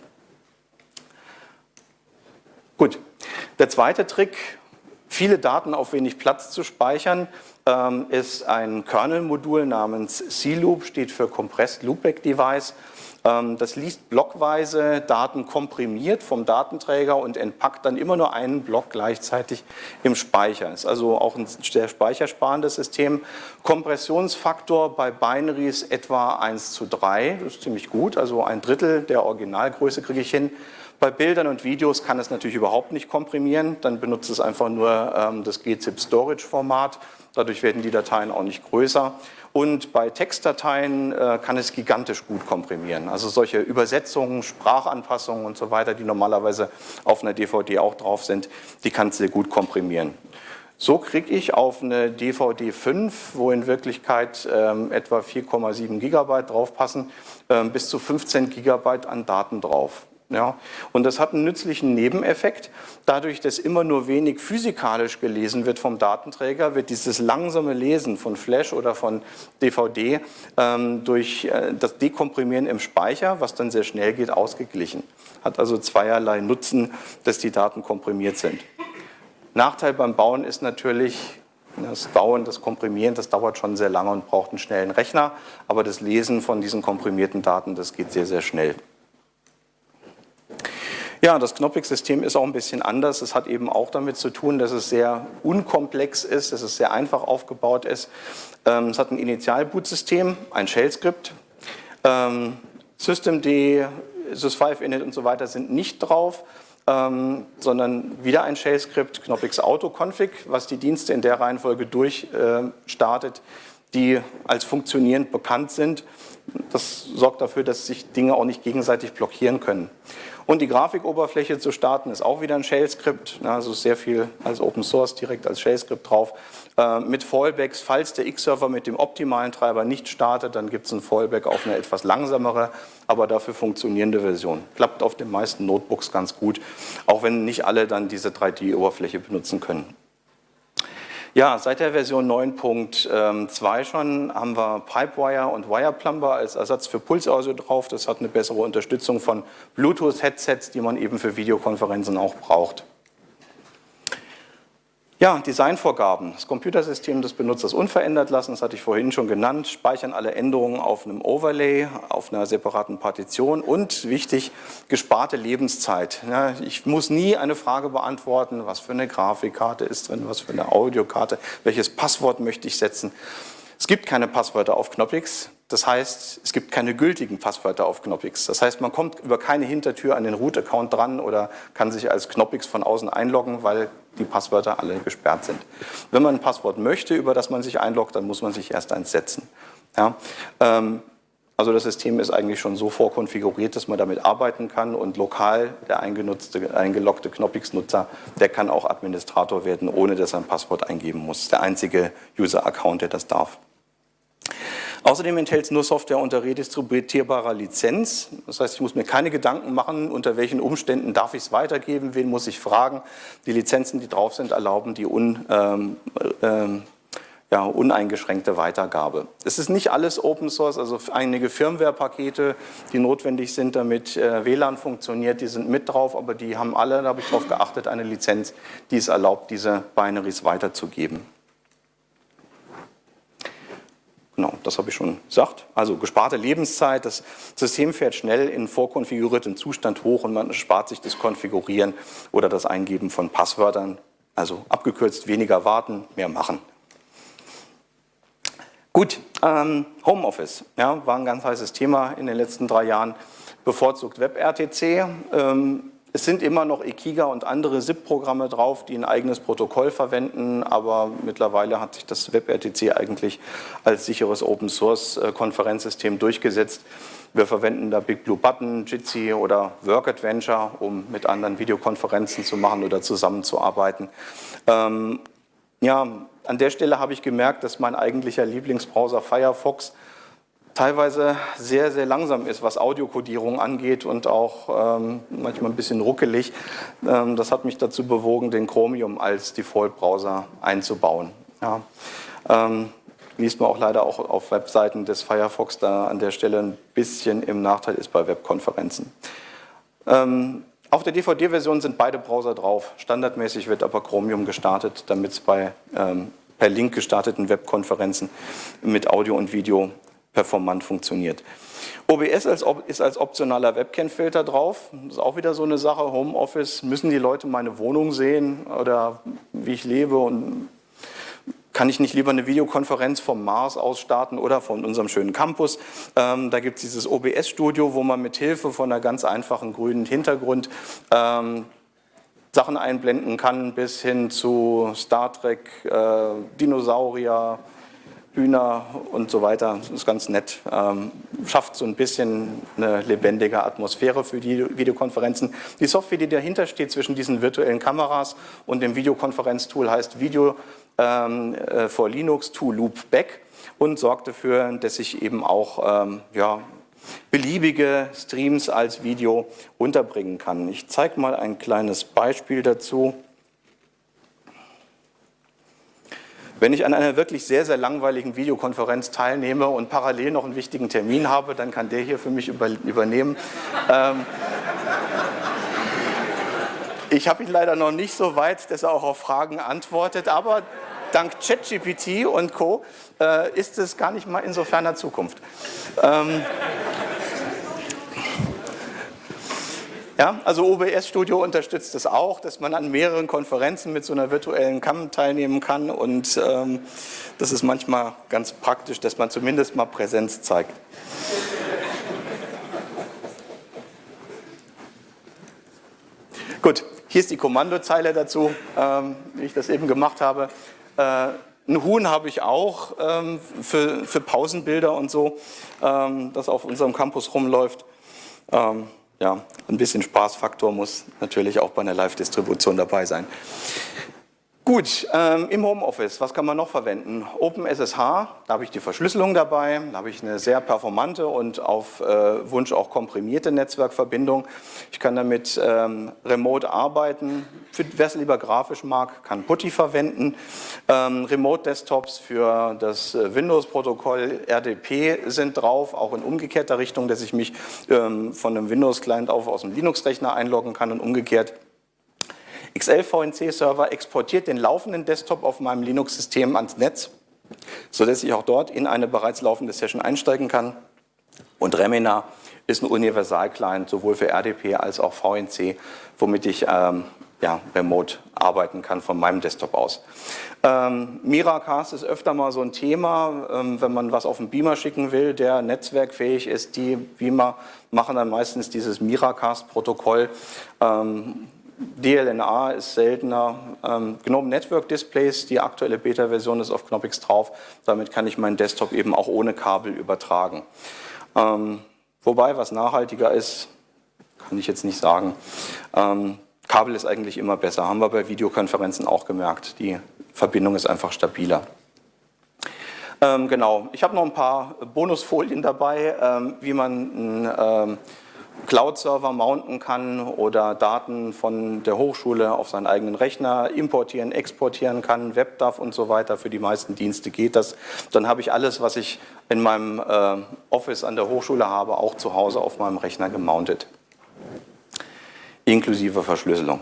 Gut, der zweite Trick, viele Daten auf wenig Platz zu speichern, ähm, ist ein Kernel-Modul namens C-Loop, steht für Compressed Loopback Device. Das liest blockweise Daten komprimiert vom Datenträger und entpackt dann immer nur einen Block gleichzeitig im Speicher. Ist also auch ein sehr speichersparendes System. Kompressionsfaktor bei Binaries etwa eins zu drei, das ist ziemlich gut, also ein Drittel der Originalgröße kriege ich hin. Bei Bildern und Videos kann es natürlich überhaupt nicht komprimieren, dann benutzt es einfach nur ähm, das G zip Storage Format, dadurch werden die Dateien auch nicht größer. Und bei Textdateien äh, kann es gigantisch gut komprimieren. Also solche Übersetzungen, Sprachanpassungen und so weiter, die normalerweise auf einer D V D auch drauf sind, die kann es sehr gut komprimieren. So kriege ich auf eine D V D fünf, wo in Wirklichkeit ähm, etwa vier Komma sieben Gigabyte draufpassen, ähm, bis zu fünfzehn Gigabyte an Daten drauf. Ja, und das hat einen nützlichen Nebeneffekt. Dadurch, dass immer nur wenig physikalisch gelesen wird vom Datenträger, wird dieses langsame Lesen von Flash oder von D V D ähm, durch äh, das Dekomprimieren im Speicher, was dann sehr schnell geht, ausgeglichen. Hat also zweierlei Nutzen, dass die Daten komprimiert sind. Nachteil beim Bauen ist natürlich, das Bauen, das Komprimieren, das dauert schon sehr lange und braucht einen schnellen Rechner, aber das Lesen von diesen komprimierten Daten, das geht sehr, sehr schnell. Ja, das Knoppix-System ist auch ein bisschen anders. Es hat eben auch damit zu tun, dass es sehr unkomplex ist, dass es sehr einfach aufgebaut ist. Es hat ein Initial-Boot-System, ein Shell-Skript. Systemd, sys fünf init und so weiter sind nicht drauf, sondern wieder ein Shell-Skript, Knoppix Autoconfig, was die Dienste in der Reihenfolge durchstartet, die als funktionierend bekannt sind. Das sorgt dafür, dass sich Dinge auch nicht gegenseitig blockieren können. Und die Grafikoberfläche zu starten ist auch wieder ein Shell-Skript, also sehr viel als Open Source direkt als Shell-Skript drauf. Äh, mit Fallbacks, falls der X-Server mit dem optimalen Treiber nicht startet, dann gibt es ein Fallback auf eine etwas langsamere, aber dafür funktionierende Version. Klappt auf den meisten Notebooks ganz gut, auch wenn nicht alle dann diese drei D-Oberfläche benutzen können. Ja, seit der Version neun Punkt zwei schon haben wir Pipewire und Wireplumber als Ersatz für Pulse-Audio drauf. Das hat eine bessere Unterstützung von Bluetooth-Headsets, die man eben für Videokonferenzen auch braucht. Ja, Designvorgaben. Das Computersystem des Benutzers unverändert lassen, das hatte ich vorhin schon genannt. Speichern alle Änderungen auf einem Overlay, auf einer separaten Partition und, wichtig, gesparte Lebenszeit. Ja, ich muss nie eine Frage beantworten, was für eine Grafikkarte ist drin, was für eine Audiokarte, welches Passwort möchte ich setzen. Es gibt keine Passwörter auf Knoppix, das heißt, es gibt keine gültigen Passwörter auf Knoppix. Das heißt, man kommt über keine Hintertür an den Root-Account dran oder kann sich als Knoppix von außen einloggen, weil die Passwörter alle gesperrt sind. Wenn man ein Passwort möchte, über das man sich einloggt, dann muss man sich erst eins setzen. Ja, ähm, also das System ist eigentlich schon so vorkonfiguriert, dass man damit arbeiten kann und lokal der eingenutzte, eingeloggte Knoppix-Nutzer, der kann auch Administrator werden, ohne dass er ein Passwort eingeben muss. Das ist der einzige User-Account, der das darf. Außerdem enthält es nur Software unter redistributierbarer Lizenz. Das heißt, ich muss mir keine Gedanken machen, unter welchen Umständen darf ich es weitergeben, wen muss ich fragen. Die Lizenzen, die drauf sind, erlauben die un, ähm, ähm, ja, uneingeschränkte Weitergabe. Es ist nicht alles Open Source, also einige Firmware-Pakete, die notwendig sind, damit äh, W L A N funktioniert, die sind mit drauf, aber die haben alle, da habe ich darauf geachtet, eine Lizenz, die es erlaubt, diese Binaries weiterzugeben. Genau, das habe ich schon gesagt. Also gesparte Lebenszeit, das System fährt schnell in vorkonfigurierten Zustand hoch und man spart sich das Konfigurieren oder das Eingeben von Passwörtern. Also abgekürzt, weniger warten, mehr machen. Gut, ähm, Homeoffice, ja, war ein ganz heißes Thema in den letzten drei Jahren, bevorzugt WebRTC. Ähm, es sind immer noch eKiga und andere S I P-Programme drauf, die ein eigenes Protokoll verwenden, aber mittlerweile hat sich das WebRTC eigentlich als sicheres Open-Source-Konferenzsystem durchgesetzt. Wir verwenden da Big Blue Button, Jitsi oder WorkAdventure, um mit anderen Videokonferenzen zu machen oder zusammenzuarbeiten. Ähm, ja, an der Stelle habe ich gemerkt, dass mein eigentlicher Lieblingsbrowser Firefox teilweise sehr, sehr langsam ist, was Audiokodierung angeht und auch ähm, manchmal ein bisschen ruckelig. Ähm, das hat mich dazu bewogen, den Chromium als Default-Browser einzubauen. Ja. Ähm, liest man auch leider auch auf Webseiten des Firefox, da an der Stelle ein bisschen im Nachteil ist bei Webkonferenzen. Ähm, Auf der D V D-Version sind beide Browser drauf. Standardmäßig wird aber Chromium gestartet, damit es bei ähm, per Link gestarteten Webkonferenzen mit Audio und Video performant funktioniert. O B S als, ist als optionaler Webcam-Filter drauf. Das ist auch wieder so eine Sache. Homeoffice, müssen die Leute meine Wohnung sehen oder wie ich lebe und kann ich nicht lieber eine Videokonferenz vom Mars aus starten oder von unserem schönen Campus? Ähm, da gibt es dieses O B S-Studio, wo man mit Hilfe von einer ganz einfachen grünen Hintergrund ähm, Sachen einblenden kann, bis hin zu Star Trek, äh, Dinosaurier, Hühner und so weiter. Das ist ganz nett. Ähm, schafft so ein bisschen eine lebendige Atmosphäre für die Videokonferenzen. Die Software, die dahinter steht zwischen diesen virtuellen Kameras und dem Videokonferenztool, heißt Video ähm, äh, for Linux to Loop Back und sorgt dafür, dass ich eben auch ähm, ja, beliebige Streams als Video unterbringen kann. Ich zeige mal ein kleines Beispiel dazu. Wenn ich an einer wirklich sehr, sehr langweiligen Videokonferenz teilnehme und parallel noch einen wichtigen Termin habe, dann kann der hier für mich über, übernehmen. ähm, ich habe ihn leider noch nicht so weit, dass er auch auf Fragen antwortet, aber dank ChatGPT und Co. Äh, ist es gar nicht mal in so ferner Zukunft. Ähm, Ja, also O B S Studio unterstützt es auch, dass man an mehreren Konferenzen mit so einer virtuellen Cam teilnehmen kann und ähm, das ist manchmal ganz praktisch, dass man zumindest mal Präsenz zeigt. Gut, hier ist die Kommandozeile dazu, ähm, wie ich das eben gemacht habe. Äh, ein Huhn habe ich auch ähm, für, für Pausenbilder und so, ähm, das auf unserem Campus rumläuft. Ähm, Ja, ein bisschen Spaßfaktor muss natürlich auch bei einer Live-Distribution dabei sein. Gut, ähm, im Homeoffice, was kann man noch verwenden? OpenSSH, da habe ich die Verschlüsselung dabei, da habe ich eine sehr performante und auf äh, Wunsch auch komprimierte Netzwerkverbindung. Ich kann damit ähm, remote arbeiten. Wer es lieber grafisch mag, kann PuTTY verwenden. Ähm, Remote-Desktops für das äh, Windows-Protokoll R D P sind drauf, auch in umgekehrter Richtung, dass ich mich ähm, von einem Windows-Client auf aus dem Linux-Rechner einloggen kann und umgekehrt. X L V N C-Server exportiert den laufenden Desktop auf meinem Linux-System ans Netz, sodass ich auch dort in eine bereits laufende Session einsteigen kann. Und Remina ist ein Universal-Client, sowohl für R D P als auch V N C, womit ich ähm, ja, remote arbeiten kann von meinem Desktop aus. Ähm, Miracast ist öfter mal so ein Thema, ähm, wenn man was auf den Beamer schicken will, der netzwerkfähig ist. Die Beamer machen dann meistens dieses Miracast-Protokoll. Ähm, D L N A ist seltener. Ähm, GNOME Network Displays, die aktuelle Beta-Version ist auf Knoppix drauf. Damit kann ich meinen Desktop eben auch ohne Kabel übertragen. Ähm, wobei, was nachhaltiger ist, kann ich jetzt nicht sagen. Ähm, Kabel ist eigentlich immer besser. Haben wir bei Videokonferenzen auch gemerkt. Die Verbindung ist einfach stabiler. Ähm, genau, ich habe noch ein paar Bonusfolien dabei, ähm, wie man ein ähm, Cloud-Server mounten kann oder Daten von der Hochschule auf seinen eigenen Rechner importieren, exportieren kann, WebDAV und so weiter. Für die meisten Dienste geht das. Dann habe ich alles, was ich in meinem äh, Office an der Hochschule habe, auch zu Hause auf meinem Rechner gemountet. Inklusive Verschlüsselung.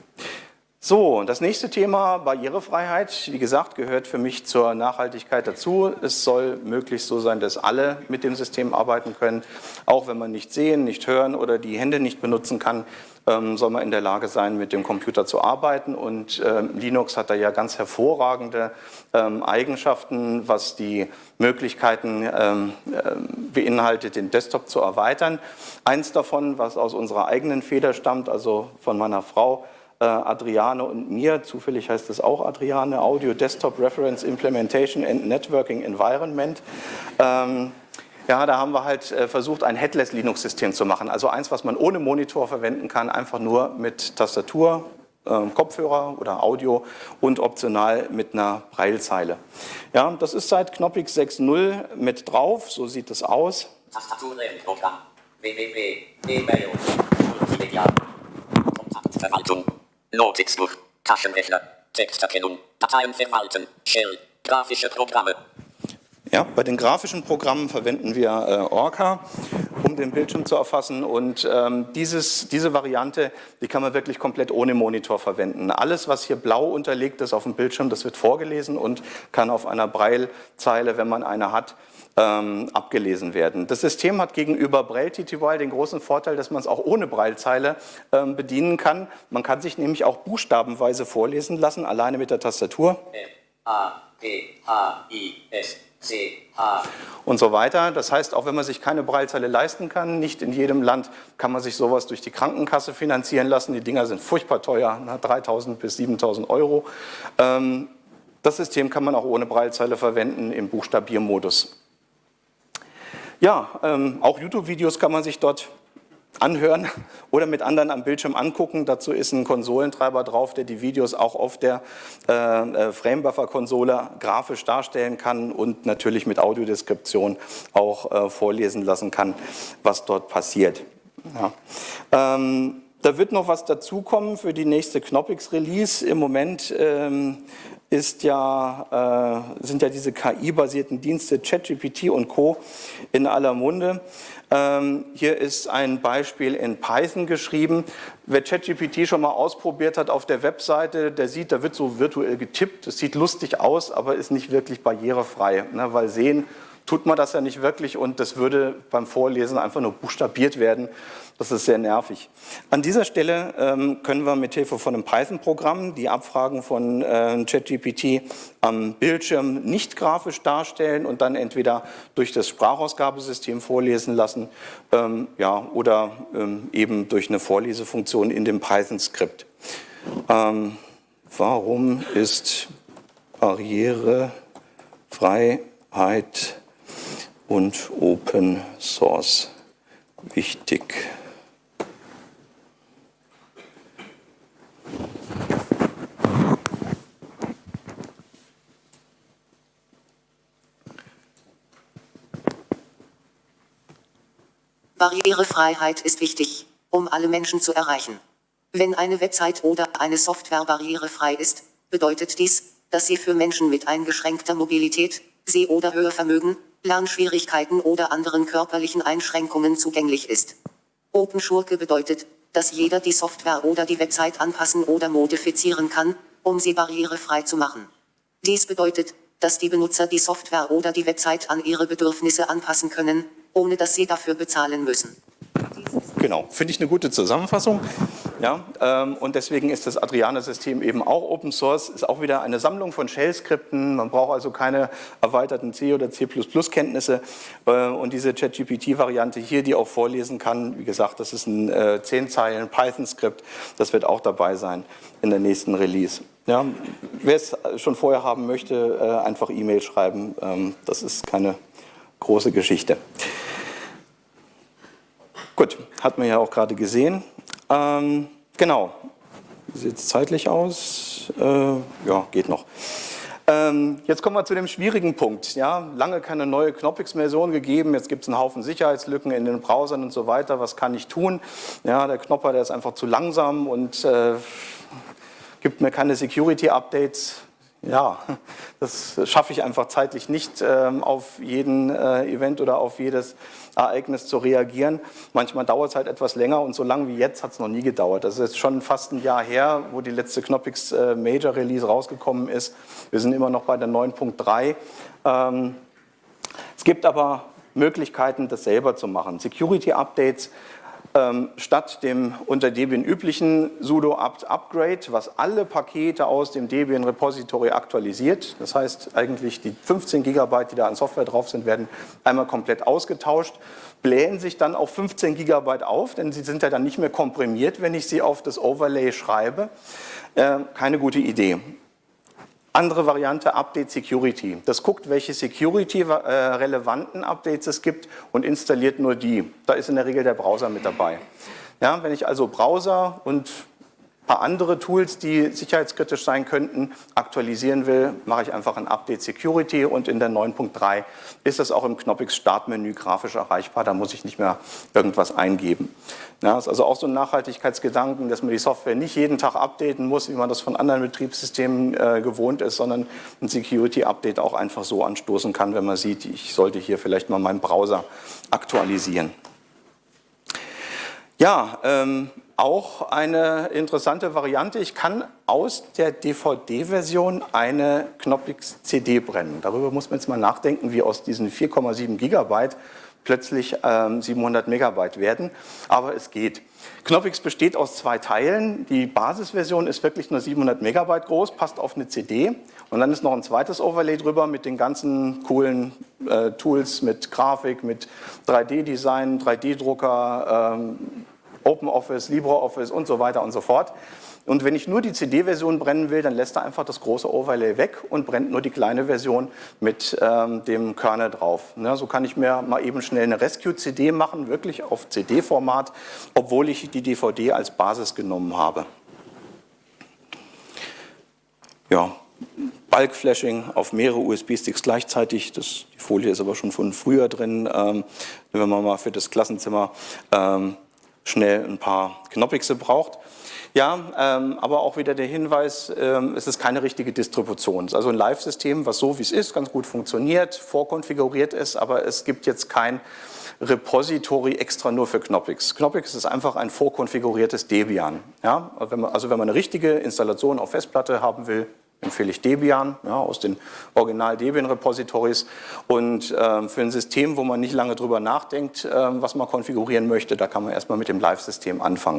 So, das nächste Thema, Barrierefreiheit, wie gesagt, gehört für mich zur Nachhaltigkeit dazu. Es soll möglichst so sein, dass alle mit dem System arbeiten können. Auch wenn man nicht sehen, nicht hören oder die Hände nicht benutzen kann, ähm, soll man in der Lage sein, mit dem Computer zu arbeiten. Und ähm, Linux hat da ja ganz hervorragende ähm, Eigenschaften, was die Möglichkeiten ähm, ähm, beinhaltet, den Desktop zu erweitern. Eins davon, was aus unserer eigenen Feder stammt, also von meiner Frau, Adriane und mir, zufällig heißt es auch Adriane, Audio Desktop Reference Implementation and Networking Environment. Ähm, ja, da haben wir halt äh, versucht, ein Headless Linux-System zu machen, also eins, was man ohne Monitor verwenden kann, einfach nur mit Tastatur, äh, Kopfhörer oder Audio und optional mit einer Braillezeile. Ja, das ist seit Knoppix sechs Punkt null mit drauf, so sieht es aus.
Tastaturprogramm, w w w, E-Mail, Multimedia, Kontaktverwaltung. Notizbuch, Taschenrechner, Texterkennung, Dateien verwalten, Shell, grafische Programme.
Ja, bei den grafischen Programmen verwenden wir äh, Orca, um den Bildschirm zu erfassen. Und ähm, dieses, diese Variante, die kann man wirklich komplett ohne Monitor verwenden. Alles, was hier blau unterlegt ist auf dem Bildschirm, das wird vorgelesen und kann auf einer Braillezeile, wenn man eine hat, Ähm, abgelesen werden. Das System hat gegenüber Braille T T Y den großen Vorteil, dass man es auch ohne Braillezeile ähm, bedienen kann. Man kann sich nämlich auch buchstabenweise vorlesen lassen, alleine mit der Tastatur.
M A P H I S C H
Und so weiter. Das heißt, auch wenn man sich keine Braillezeile leisten kann, nicht in jedem Land kann man sich sowas durch die Krankenkasse finanzieren lassen. Die Dinger sind furchtbar teuer, dreitausend bis siebentausend Euro. Ähm, das System kann man auch ohne Braillezeile verwenden im Buchstabiermodus. Ja, ähm, auch YouTube-Videos kann man sich dort anhören oder mit anderen am Bildschirm angucken. Dazu ist ein Konsolentreiber drauf, der die Videos auch auf der äh, Framebuffer-Konsole grafisch darstellen kann und natürlich mit Audiodeskription auch äh, vorlesen lassen kann, was dort passiert. Ja. Ähm, da wird noch was dazukommen für die nächste Knoppix-Release. Im Moment ähm, ist ja, äh, sind ja diese K I-basierten Dienste ChatGPT und Co. in aller Munde. Ähm, hier ist ein Beispiel in Python geschrieben. Wer ChatGPT schon mal ausprobiert hat auf der Webseite, der sieht, da wird so virtuell getippt. Es sieht lustig aus, aber ist nicht wirklich barrierefrei, ne, weil sehen tut man das ja nicht wirklich und das würde beim Vorlesen einfach nur buchstabiert werden. Das ist sehr nervig. An dieser Stelle ähm, können wir mit Hilfe von einem Python-Programm die Abfragen von äh, ChatGPT am Bildschirm nicht grafisch darstellen und dann entweder durch das Sprachausgabesystem vorlesen lassen ähm, ja, oder ähm, eben durch eine Vorlesefunktion in dem Python-Skript. Ähm, warum ist Barrierefreiheit und Open Source wichtig?
Barrierefreiheit ist wichtig, um alle Menschen zu erreichen. Wenn eine Website oder eine Software barrierefrei ist, bedeutet dies, dass sie für Menschen mit eingeschränkter Mobilität, Seh- oder Hörvermögen, Lernschwierigkeiten oder anderen körperlichen Einschränkungen zugänglich ist. Open Schurke bedeutet, dass jeder die Software oder die Website anpassen oder modifizieren kann, um sie barrierefrei zu machen. Dies bedeutet, dass die Benutzer die Software oder die Website an ihre Bedürfnisse anpassen können, ohne dass sie dafür bezahlen müssen.
Genau, finde ich eine gute Zusammenfassung. Ja, ähm, und deswegen ist das Adriane-System eben auch Open Source, ist auch wieder eine Sammlung von Shell-Skripten. Man braucht also keine erweiterten C- oder C plus plus Kenntnisse. Äh, und diese ChatGPT-Variante hier, die auch vorlesen kann, wie gesagt, das ist ein äh, zehn Zeilen Python-Skript. Das wird auch dabei sein in der nächsten Release. Ja, wer es schon vorher haben möchte, äh, einfach E-Mail schreiben. Ähm, das ist keine große Geschichte. Gut, hat man ja auch gerade gesehen. Ähm, genau, wie sieht es zeitlich aus? Äh, ja, geht noch. Ähm, jetzt kommen wir zu dem schwierigen Punkt. Ja, lange keine neue Knoppix-Version gegeben, jetzt gibt es einen Haufen Sicherheitslücken in den Browsern und so weiter. Was kann ich tun? Ja, der Knopper, der ist einfach zu langsam und äh, gibt mir keine Security-Updates. Ja, das schaffe ich einfach zeitlich nicht, ähm, auf jeden äh, Event oder auf jedes Ereignis zu reagieren. Manchmal dauert es halt etwas länger und so lange wie jetzt hat es noch nie gedauert. Das ist jetzt schon fast ein Jahr her, wo die letzte Knoppix äh, Major Release rausgekommen ist. Wir sind immer noch bei der neun Punkt drei. Ähm, es gibt aber Möglichkeiten, das selber zu machen. Security Updates. Ähm, statt dem unter Debian üblichen sudo apt upgrade, was alle Pakete aus dem Debian Repository aktualisiert. Das heißt, eigentlich die fünfzehn Gigabyte, die da an Software drauf sind, werden einmal komplett ausgetauscht, blähen sich dann auf fünfzehn Gigabyte auf, denn sie sind ja dann nicht mehr komprimiert, wenn ich sie auf das Overlay schreibe. Äh, keine gute Idee. Andere Variante, Update Security. Das guckt, welche Security-relevanten Updates es gibt und installiert nur die. Da ist in der Regel der Browser mit dabei. Ja, wenn ich also Browser und ein paar andere Tools, die sicherheitskritisch sein könnten, aktualisieren will, mache ich einfach ein Update Security und in der neun Punkt drei ist das auch im Knoppix Startmenü grafisch erreichbar, da muss ich nicht mehr irgendwas eingeben. Ja, ist also auch so ein Nachhaltigkeitsgedanken, dass man die Software nicht jeden Tag updaten muss, wie man das von anderen Betriebssystemen äh, gewohnt ist, sondern ein Security Update auch einfach so anstoßen kann, wenn man sieht, ich sollte hier vielleicht mal meinen Browser aktualisieren. Ja, ähm, auch eine interessante Variante. Ich kann aus der D V D-Version eine Knoppix C D brennen. Darüber muss man jetzt mal nachdenken, wie aus diesen vier Komma sieben Gigabyte plötzlich ähm, siebenhundert Megabyte werden. Aber es geht. Knoppix besteht aus zwei Teilen. Die Basisversion ist wirklich nur siebenhundert Megabyte groß, passt auf eine C D. Und dann ist noch ein zweites Overlay drüber mit den ganzen coolen äh, Tools, mit Grafik, mit drei D-Design, drei D-Drucker, ähm, OpenOffice, LibreOffice und so weiter und so fort. Und wenn ich nur die C D-Version brennen will, dann lässt er einfach das große Overlay weg und brennt nur die kleine Version mit ähm, dem Kernel drauf. Ja, so kann ich mir mal eben schnell eine Rescue-C D machen, wirklich auf C D-Format, obwohl ich die D V D als Basis genommen habe. Ja, Bulk-Flashing auf mehrere U S B-Sticks gleichzeitig. Das, die Folie ist aber schon von früher drin, ähm, wenn man mal für das Klassenzimmer ähm, schnell ein paar Knoppixe braucht. Ja, ähm, aber auch wieder der Hinweis, ähm, es ist keine richtige Distribution. Es ist also ein Live-System, was so wie es ist, ganz gut funktioniert, vorkonfiguriert ist, aber es gibt jetzt kein Repository extra nur für Knoppix. Knoppix ist einfach ein vorkonfiguriertes Debian. Ja, wenn man, also wenn man eine richtige Installation auf Festplatte haben will, empfehle ich Debian, ja, aus den Original-Debian-Repositories. Und ähm, für ein System, wo man nicht lange drüber nachdenkt, ähm, was man konfigurieren möchte, da kann man erstmal mit dem Live-System anfangen.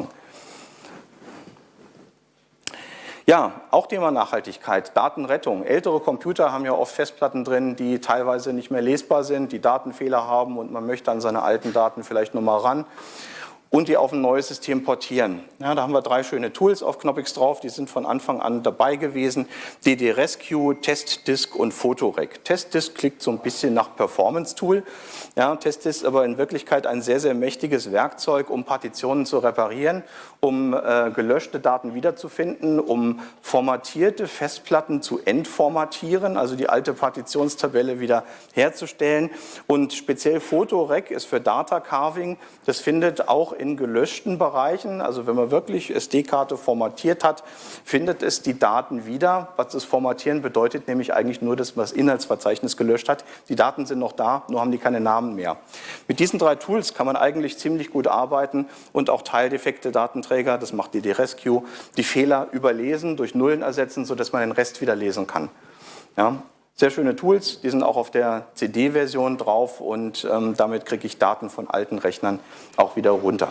Ja, auch Thema Nachhaltigkeit, Datenrettung. Ältere Computer haben ja oft Festplatten drin, die teilweise nicht mehr lesbar sind, die Datenfehler haben und man möchte an seine alten Daten vielleicht nochmal ran und die auf ein neues System portieren. Ja, da haben wir drei schöne Tools auf Knoppix drauf, die sind von Anfang an dabei gewesen. D D Rescue, Testdisk und Photorec. Testdisk klingt so ein bisschen nach Performance-Tool. Ja, Testdisk ist aber in Wirklichkeit ein sehr, sehr mächtiges Werkzeug, um Partitionen zu reparieren, um äh, gelöschte Daten wiederzufinden, um formatierte Festplatten zu entformatieren, also die alte Partitionstabelle wieder herzustellen. Und speziell Photorec ist für Data Carving, das findet auch in gelöschten Bereichen, also wenn man wirklich S D-Karte formatiert hat, findet es die Daten wieder. Was das Formatieren bedeutet, nämlich eigentlich nur, dass man das Inhaltsverzeichnis gelöscht hat. Die Daten sind noch da, nur haben die keine Namen mehr. Mit diesen drei Tools kann man eigentlich ziemlich gut arbeiten und auch teildefekte Datenträger, das macht D D Rescue, die Fehler überlesen, durch Nullen ersetzen, sodass man den Rest wieder lesen kann. Ja. Sehr schöne Tools, die sind auch auf der C D-Version drauf und ähm, damit kriege ich Daten von alten Rechnern auch wieder runter.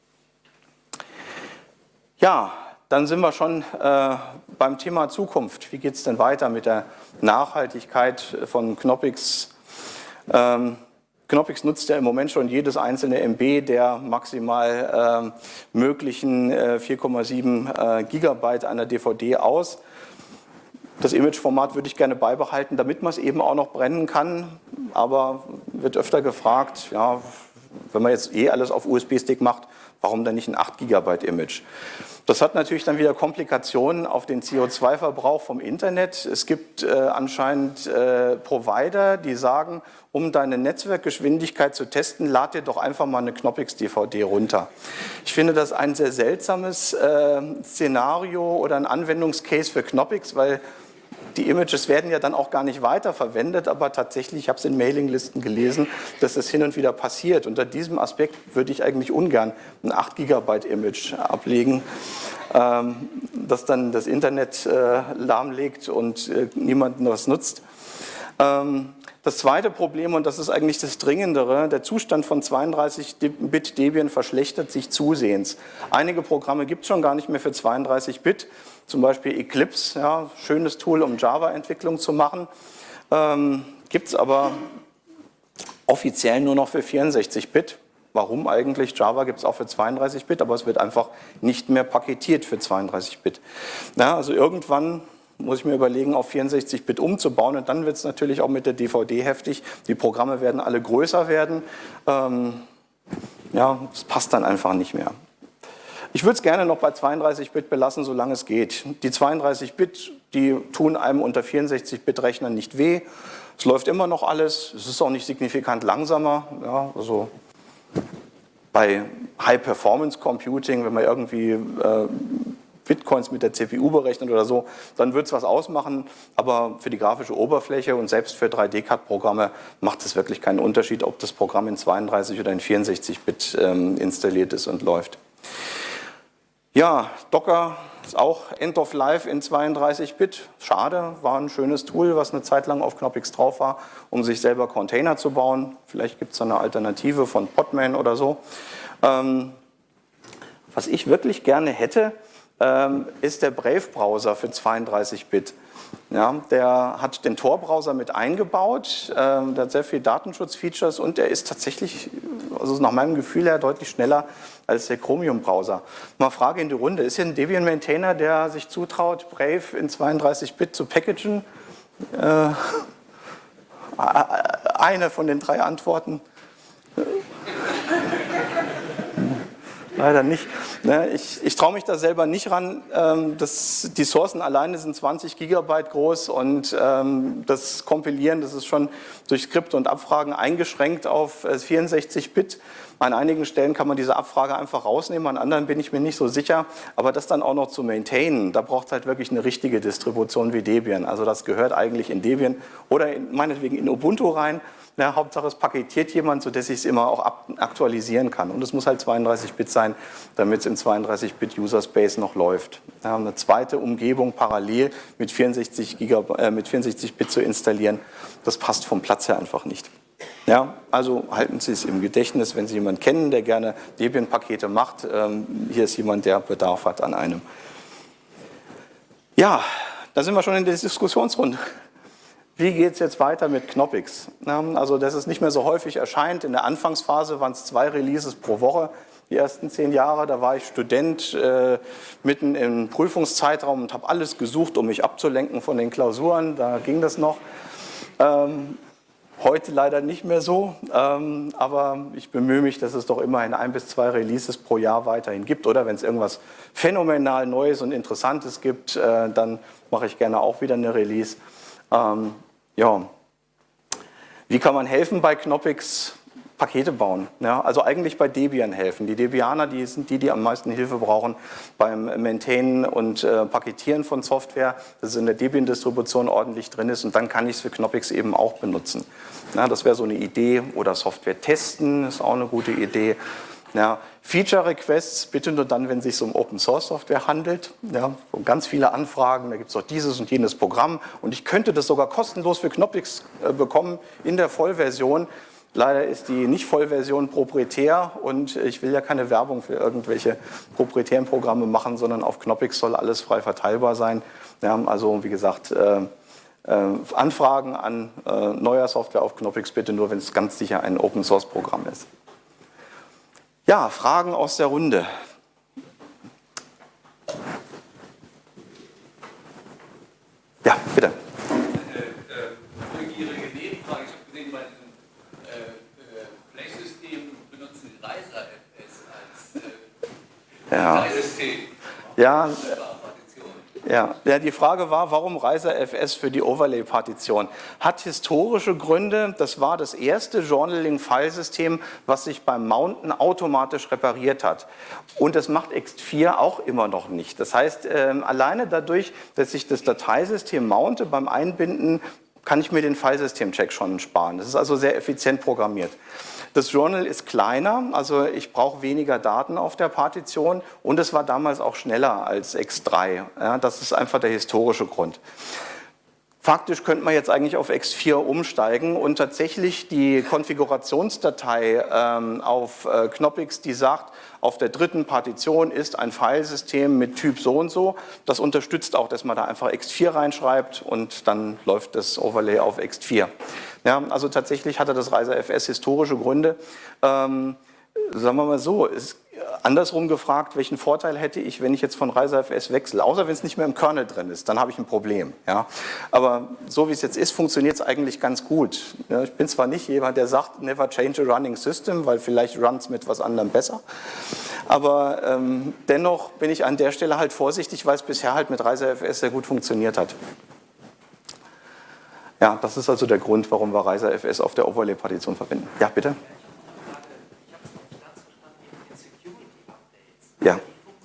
Ja, dann sind wir schon äh, beim Thema Zukunft. Wie geht es denn weiter mit der Nachhaltigkeit von Knoppix? Ähm, Knoppix nutzt ja im Moment schon jedes einzelne M B der maximal äh, möglichen äh, vier Komma sieben äh, Gigabyte einer D V D aus. Das Imageformat würde ich gerne beibehalten, damit man es eben auch noch brennen kann, aber wird öfter gefragt, ja, wenn man jetzt eh alles auf U S B-Stick macht, warum dann nicht ein acht Gigabyte Image? Das hat natürlich dann wieder Komplikationen auf den C O zwei Verbrauch vom Internet. Es gibt äh, anscheinend äh, Provider, die sagen, um deine Netzwerkgeschwindigkeit zu testen, lad dir doch einfach mal eine Knoppix-D V D runter. Ich finde das ein sehr seltsames äh, Szenario oder ein Anwendungscase für Knoppix, weil die Images werden ja dann auch gar nicht weiterverwendet, aber tatsächlich, ich habe es in Mailinglisten gelesen, dass das hin und wieder passiert. Unter diesem Aspekt würde ich eigentlich ungern ein acht Gigabyte Image ablegen, ähm, das dann das Internet äh, lahmlegt und äh, niemanden was nutzt. Ähm, das zweite Problem, und das ist eigentlich das Dringendere, der Zustand von zweiunddreißig Bit Debian verschlechtert sich zusehends. Einige Programme gibt es schon gar nicht mehr für zweiunddreißig Bit, zum Beispiel Eclipse, ja, schönes Tool, um Java-Entwicklung zu machen, ähm, gibt es aber offiziell nur noch für vierundsechzig Bit. Warum eigentlich? Java gibt es auch für zweiunddreißig Bit, aber es wird einfach nicht mehr paketiert für zweiunddreißig Bit. Ja, also irgendwann muss ich mir überlegen, auf vierundsechzig Bit umzubauen, und dann wird es natürlich auch mit der D V D heftig. Die Programme werden alle größer werden. Ähm, ja, es passt dann einfach nicht mehr. Ich würde es gerne noch bei zweiunddreißig Bit belassen, solange es geht. Die zweiunddreißig Bit, die tun einem unter vierundsechzig Bit Rechnern nicht weh. Es läuft immer noch alles. Es ist auch nicht signifikant langsamer. Ja, also bei High-Performance-Computing, wenn man irgendwie äh, Bitcoins mit der C P U berechnet oder so, dann wird es was ausmachen. Aber für die grafische Oberfläche und selbst für drei D C A D-Programme macht es wirklich keinen Unterschied, ob das Programm in zweiunddreißig oder in vierundsechzig Bit ähm, installiert ist und läuft. Ja, Docker ist auch End of Life in zweiunddreißig Bit. Schade, war ein schönes Tool, was eine Zeit lang auf Knoppix drauf war, um sich selber Container zu bauen. Vielleicht gibt es da eine Alternative von Podman oder so. Ähm, was ich wirklich gerne hätte, ähm, ist der Brave-Browser für zweiunddreißig Bit. Ja, der hat den Tor-Browser mit eingebaut, ähm, der hat sehr viele Datenschutzfeatures und der ist tatsächlich, also nach meinem Gefühl her, deutlich schneller als der Chromium-Browser. Mal Frage in die Runde, ist hier ein Debian-Maintainer, der sich zutraut, Brave in zweiunddreißig Bit zu packagen? Äh, eine von den drei Antworten. Leider nicht. Ich, ich traue mich da selber nicht ran. Das, die Sourcen alleine sind zwanzig Gigabyte groß und das Kompilieren, das ist schon durch Skripte und Abfragen eingeschränkt auf vierundsechzig Bit. An einigen Stellen kann man diese Abfrage einfach rausnehmen, an anderen bin ich mir nicht so sicher. Aber das dann auch noch zu maintainen, da braucht es halt wirklich eine richtige Distribution wie Debian. Also das gehört eigentlich in Debian oder in, meinetwegen in Ubuntu rein. Ja, Hauptsache es paketiert jemand, sodass ich es immer auch aktualisieren kann. Und es muss halt zweiunddreißig Bit sein, damit es im zweiunddreißig Bit User Space noch läuft. Wir haben eine zweite Umgebung parallel mit vierundsechzig Bit zu installieren. Das passt vom Platz her einfach nicht. Ja, also halten Sie es im Gedächtnis, wenn Sie jemanden kennen, der gerne Debian-Pakete macht. Ähm, hier ist jemand, der Bedarf hat an einem. Ja, da sind wir schon in der Diskussionsrunde. Wie geht es jetzt weiter mit Knoppix? Also, dass es nicht mehr so häufig erscheint. In der Anfangsphase waren es zwei Releases pro Woche, die ersten zehn Jahre. Da war ich Student äh, mitten im Prüfungszeitraum und habe alles gesucht, um mich abzulenken von den Klausuren. Da ging das noch. Ähm, heute leider nicht mehr so, ähm, aber ich bemühe mich, dass es doch immerhin ein bis zwei Releases pro Jahr weiterhin gibt. Oder wenn es irgendwas phänomenal Neues und Interessantes gibt, äh, dann mache ich gerne auch wieder eine Release. Ähm, ja, wie kann man helfen bei Knoppix? Pakete bauen. Ja, also eigentlich bei Debian helfen. Die Debianer, die sind die, die am meisten Hilfe brauchen beim Maintainen und äh, Paketieren von Software, dass es in der Debian-Distribution ordentlich drin ist und dann kann ich es für Knoppix eben auch benutzen. Ja, das wäre so eine Idee. Oder Software testen ist auch eine gute Idee. Ja, Feature-Requests bitte nur dann, wenn es sich um Open-Source-Software handelt. Ja, ganz viele Anfragen, da gibt es doch dieses und jenes Programm und ich könnte das sogar kostenlos für Knoppix äh, bekommen in der Vollversion. Leider ist die Nicht-Vollversion proprietär und ich will ja keine Werbung für irgendwelche proprietären Programme machen, sondern auf Knoppix soll alles frei verteilbar sein. Ja, also wie gesagt, äh, äh, Anfragen an äh, neuer Software auf Knoppix bitte nur, wenn es ganz sicher ein Open-Source-Programm ist. Ja, Fragen aus der Runde. Ja, bitte.
Neugierige Nebenfrage. Ich habe gesehen, bei diesem Flash-System benutzt
Ja. Ja, ja, ja, die Frage war, warum Reiser F S für die Overlay-Partition? Hat historische Gründe. Das war das erste Journaling-Filesystem, was sich beim Mounten automatisch repariert hat. Und das macht ext vier auch immer noch nicht. Das heißt, äh, alleine dadurch, dass ich das Dateisystem mounte, beim Einbinden kann ich mir den Filesystem-Check schon sparen. Das ist also sehr effizient programmiert. Das Journal ist kleiner, also ich brauche weniger Daten auf der Partition und es war damals auch schneller als ext drei. Ja, das ist einfach der historische Grund. Faktisch könnte man jetzt eigentlich auf ext vier umsteigen und tatsächlich die Konfigurationsdatei ähm, auf äh, Knoppix, die sagt, auf der dritten Partition ist ein Filesystem mit Typ so und so. Das unterstützt auch, dass man da einfach ext vier reinschreibt und dann läuft das Overlay auf ext vier. Ja, also tatsächlich hatte das Reiser F S historische Gründe. Ähm, sagen wir mal so, ist andersrum gefragt, welchen Vorteil hätte ich, wenn ich jetzt von Reiser F S wechsle, außer wenn es nicht mehr im Kernel drin ist, dann habe ich ein Problem. Ja. Aber so wie es jetzt ist, funktioniert es eigentlich ganz gut. Ja, ich bin zwar nicht jemand, der sagt, never change a running system, weil vielleicht runnt es mit was anderem besser, aber ähm, dennoch bin ich an der Stelle halt vorsichtig, weil es bisher halt mit Reiser F S sehr gut funktioniert hat. Ja, das ist also der Grund, warum wir Reiser F S auf der Overlay-Partition verwenden. Ja, bitte? Ja.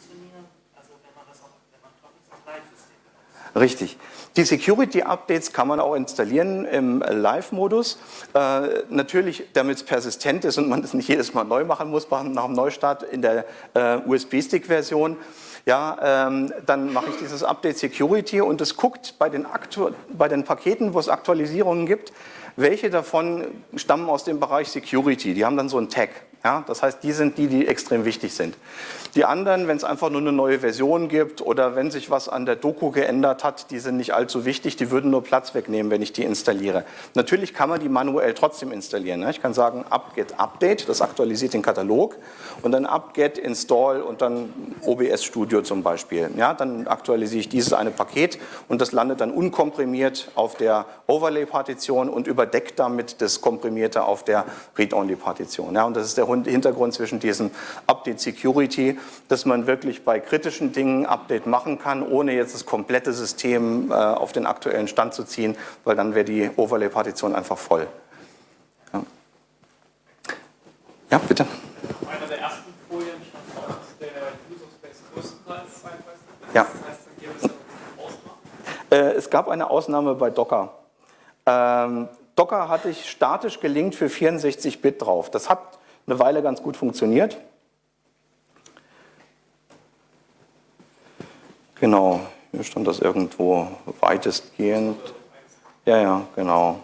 Richtig. Die Security-Updates kann man auch installieren im Live-Modus. Äh, natürlich, damit es persistent ist und man das nicht jedes Mal neu machen muss nach dem Neustart in der äh, U S B-Stick-Version. Ja, ähm, dann mache ich dieses Update Security und es guckt bei den, Aktu bei den Paketen, wo es Aktualisierungen gibt, welche davon stammen aus dem Bereich Security. Die haben dann so einen Tag. Ja, das heißt, die sind die, die extrem wichtig sind. Die anderen, wenn es einfach nur eine neue Version gibt oder wenn sich was an der Doku geändert hat, die sind nicht allzu wichtig, die würden nur Platz wegnehmen, wenn ich die installiere. Natürlich kann man die manuell trotzdem installieren. Ich kann sagen apt-get update, das aktualisiert den Katalog und dann apt-get install und dann O B S Studio zum Beispiel. Ja, dann aktualisiere ich dieses eine Paket und das landet dann unkomprimiert auf der Overlay-Partition und überdeckt damit das Komprimierte auf der Read-Only-Partition. Ja, und das ist der Hintergrund zwischen diesem Update Security, dass man wirklich bei kritischen Dingen Update machen kann, ohne jetzt das komplette System äh, auf den aktuellen Stand zu ziehen, weil dann wäre die Overlay-Partition einfach voll. Ja, ja bitte.
Auf einer der ersten Folien stand auch, dass der User Space größtenteils zweiunddreißig Bit ist.
Ja.
Das heißt, dann gäbe es ja eine Ausnahme.
Äh, es gab eine Ausnahme bei Docker. Ähm, Docker hatte ich statisch gelinkt für vierundsechzig Bit drauf. Das hat eine Weile ganz gut funktioniert. Genau, hier stand das irgendwo weitestgehend. Ja, ja, genau.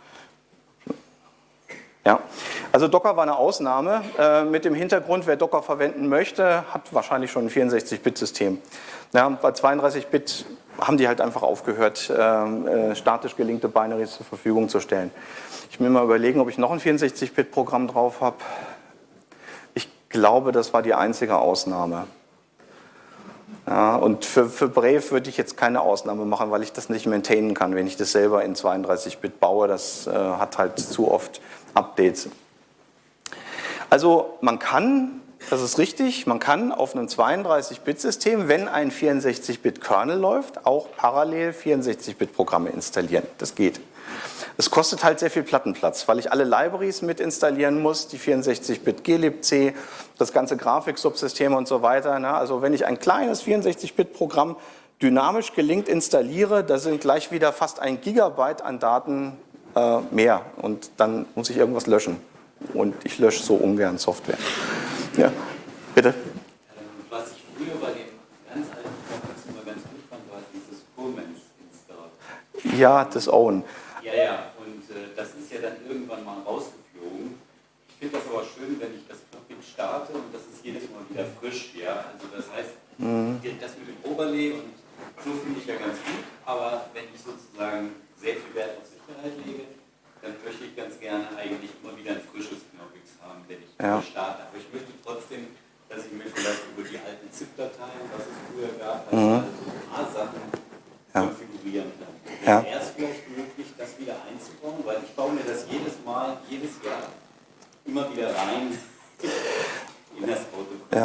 Ja, also Docker war eine Ausnahme. Äh, mit dem Hintergrund, wer Docker verwenden möchte, hat wahrscheinlich schon ein vierundsechzig Bit System. Ja, bei zweiunddreißig Bit haben die halt einfach aufgehört, äh, statisch gelinkte Binaries zur Verfügung zu stellen. Ich will mir mal überlegen, ob ich noch ein vierundsechzig Bit Programm drauf habe. Ich glaube, das war die einzige Ausnahme. Ja, und für, für Brave würde ich jetzt keine Ausnahme machen, weil ich das nicht maintainen kann, wenn ich das selber in zweiunddreißig Bit baue. Das äh, hat halt zu oft Updates. Also man kann, das ist richtig, man kann auf einem zweiunddreißig Bit System, wenn ein vierundsechzig Bit Kernel läuft, auch parallel vierundsechzig Bit Programme installieren. Das geht. Es kostet halt sehr viel Plattenplatz, weil ich alle Libraries mit installieren muss, die vierundsechzig Bit glibc, das ganze Grafiksubsystem und so weiter. Also wenn ich ein kleines vierundsechzig Bit Programm dynamisch gelinkt installiere, da sind gleich wieder fast ein Gigabyte an Daten äh, mehr und dann muss ich irgendwas löschen. Und ich lösche so ungern Software. Ja, bitte.
Was ich früher bei den ganz alten Comics immer ganz gut fand, war dieses Pullmans Install.
Ja, das Own.
Ja, ja, und äh, das ist ja dann irgendwann mal rausgeflogen. Ich finde das aber schön, wenn ich das Knoppix starte und das ist jedes Mal wieder frisch. Ja? Also das heißt, mhm. das mit dem Overlay und so finde ich ja ganz gut, aber wenn ich sozusagen sehr viel Wert auf Sicherheit lege, dann möchte ich ganz gerne eigentlich immer wieder ein frisches Knoppix haben, wenn ich ja. starte. Aber ich möchte trotzdem, dass ich mir vielleicht über die alten ZIP-Dateien, was es früher gab, mhm. also so ein paar Sachen ja. konfigurieren kann.
Ja.
Wäre es vielleicht möglich, das wieder einzubauen, weil ich baue mir das jedes Mal, jedes Jahr immer wieder rein in das Protokoll.
Ja.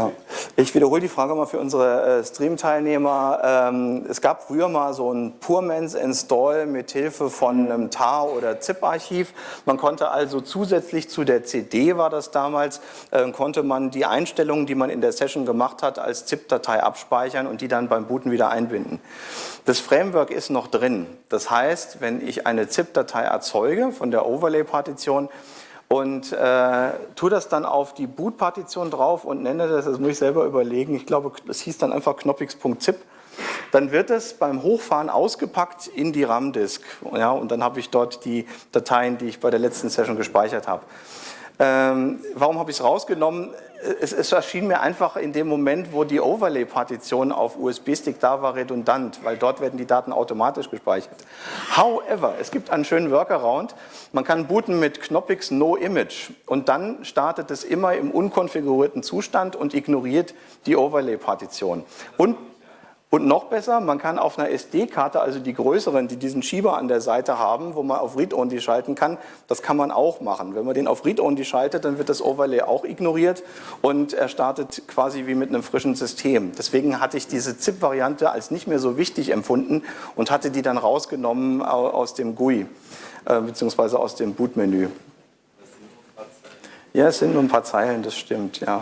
Ich wiederhole die Frage mal für unsere äh, Stream-Teilnehmer. Ähm, es gab früher mal so ein Poorman's Install mit Hilfe von einem T A R- oder ZIP-Archiv. Man konnte also zusätzlich zu der C D, war das damals, äh, konnte man die Einstellungen, die man in der Session gemacht hat, als ZIP-Datei abspeichern und die dann beim Booten wieder einbinden. Das Framework ist noch drin. Das heißt, wenn ich eine ZIP-Datei erzeuge von der Overlay-Partition, und äh, tue das dann auf die Boot-Partition drauf und nenne das, das muss ich selber überlegen, ich glaube, das hieß dann einfach knoppix.zip, dann wird es beim Hochfahren ausgepackt in die RAM-Disk. Ja, und dann habe ich dort die Dateien, die ich bei der letzten Session gespeichert habe. Ähm, warum habe ich es rausgenommen? Es, es erschien mir einfach in dem Moment, wo die Overlay-Partition auf U S B-Stick da war, redundant, weil dort werden die Daten automatisch gespeichert. However, es gibt einen schönen Workaround. Man kann booten mit Knoppix No Image und dann startet es immer im unkonfigurierten Zustand und ignoriert die Overlay-Partition. Und Und noch besser, man kann auf einer S D-Karte, also die größeren, die diesen Schieber an der Seite haben, wo man auf Read-Only schalten kann, das kann man auch machen. Wenn man den auf Read-Only schaltet, dann wird das Overlay auch ignoriert und er startet quasi wie mit einem frischen System. Deswegen hatte ich diese ZIP-Variante als nicht mehr so wichtig empfunden und hatte die dann rausgenommen aus dem G U I, äh, beziehungsweise aus dem Boot-Menü. Ja, es sind nur ein paar Zeilen, das stimmt, ja.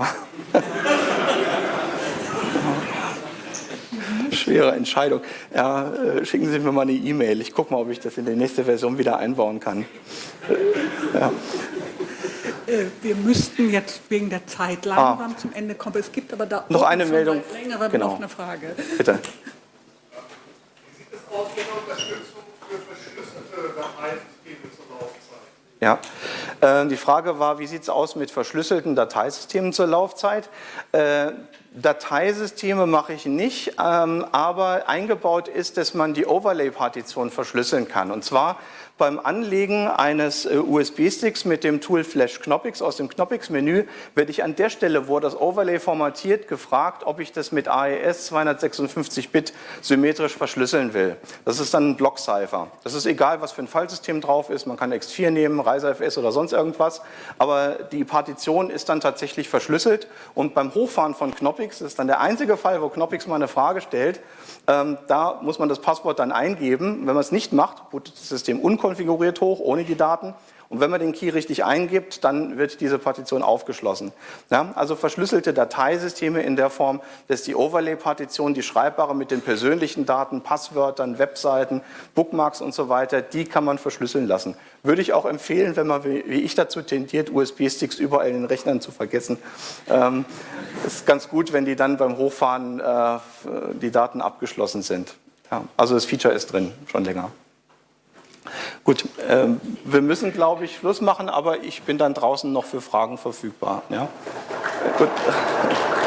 Schwere Entscheidung. Ja, äh, schicken Sie mir mal eine E-Mail. Ich gucke mal, ob ich das in die nächste Version wieder einbauen kann. Äh, ja.
Äh, wir müssten jetzt wegen der Zeit langsam ah. zum Ende kommen. Es gibt aber da
noch eine Meldung.
Längere
genau.
noch eine Frage.
Bitte.
Wie sieht es aus mit der Unterstützung für verschlüsselte Dateisysteme zur Laufzeit?
Ja, äh, die Frage war, wie sieht es aus mit verschlüsselten Dateisystemen zur Laufzeit? Äh, Dateisysteme mache ich nicht, ähm, aber eingebaut ist, dass man die Overlay-Partition verschlüsseln kann. Und zwar beim Anlegen eines äh, U S B-Sticks mit dem Tool Flash Knoppix aus dem Knoppix-Menü werde ich an der Stelle, wo das Overlay formatiert, gefragt, ob ich das mit A E S zweihundertsechsundfünfzig Bit symmetrisch verschlüsseln will. Das ist dann ein Block-Cipher. Das ist egal, was für ein Fallsystem drauf ist. Man kann X vier nehmen, ReiseFS oder sonst irgendwas. Aber die Partition ist dann tatsächlich verschlüsselt. Und beim Hochfahren von Knoppix, das ist dann der einzige Fall, wo Knoppix mal eine Frage stellt, ähm, da muss man das Passwort dann eingeben. Wenn man es nicht macht, bootet das System unkonfiguriert hoch, ohne die Daten. Und wenn man den Key richtig eingibt, dann wird diese Partition aufgeschlossen. Ja, also verschlüsselte Dateisysteme in der Form, dass die Overlay-Partition, die schreibbare mit den persönlichen Daten, Passwörtern, Webseiten, Bookmarks und so weiter, die kann man verschlüsseln lassen. Würde ich auch empfehlen, wenn man, wie ich dazu tendiert, U S B-Sticks überall in den Rechnern zu vergessen. Ähm, ist ganz gut, wenn die dann beim Hochfahren äh, die Daten abgeschlossen sind. Ja, also das Feature ist drin, schon länger. Gut, äh, wir müssen, glaube ich, Schluss machen, aber ich bin dann draußen noch für Fragen verfügbar. Ja? Gut.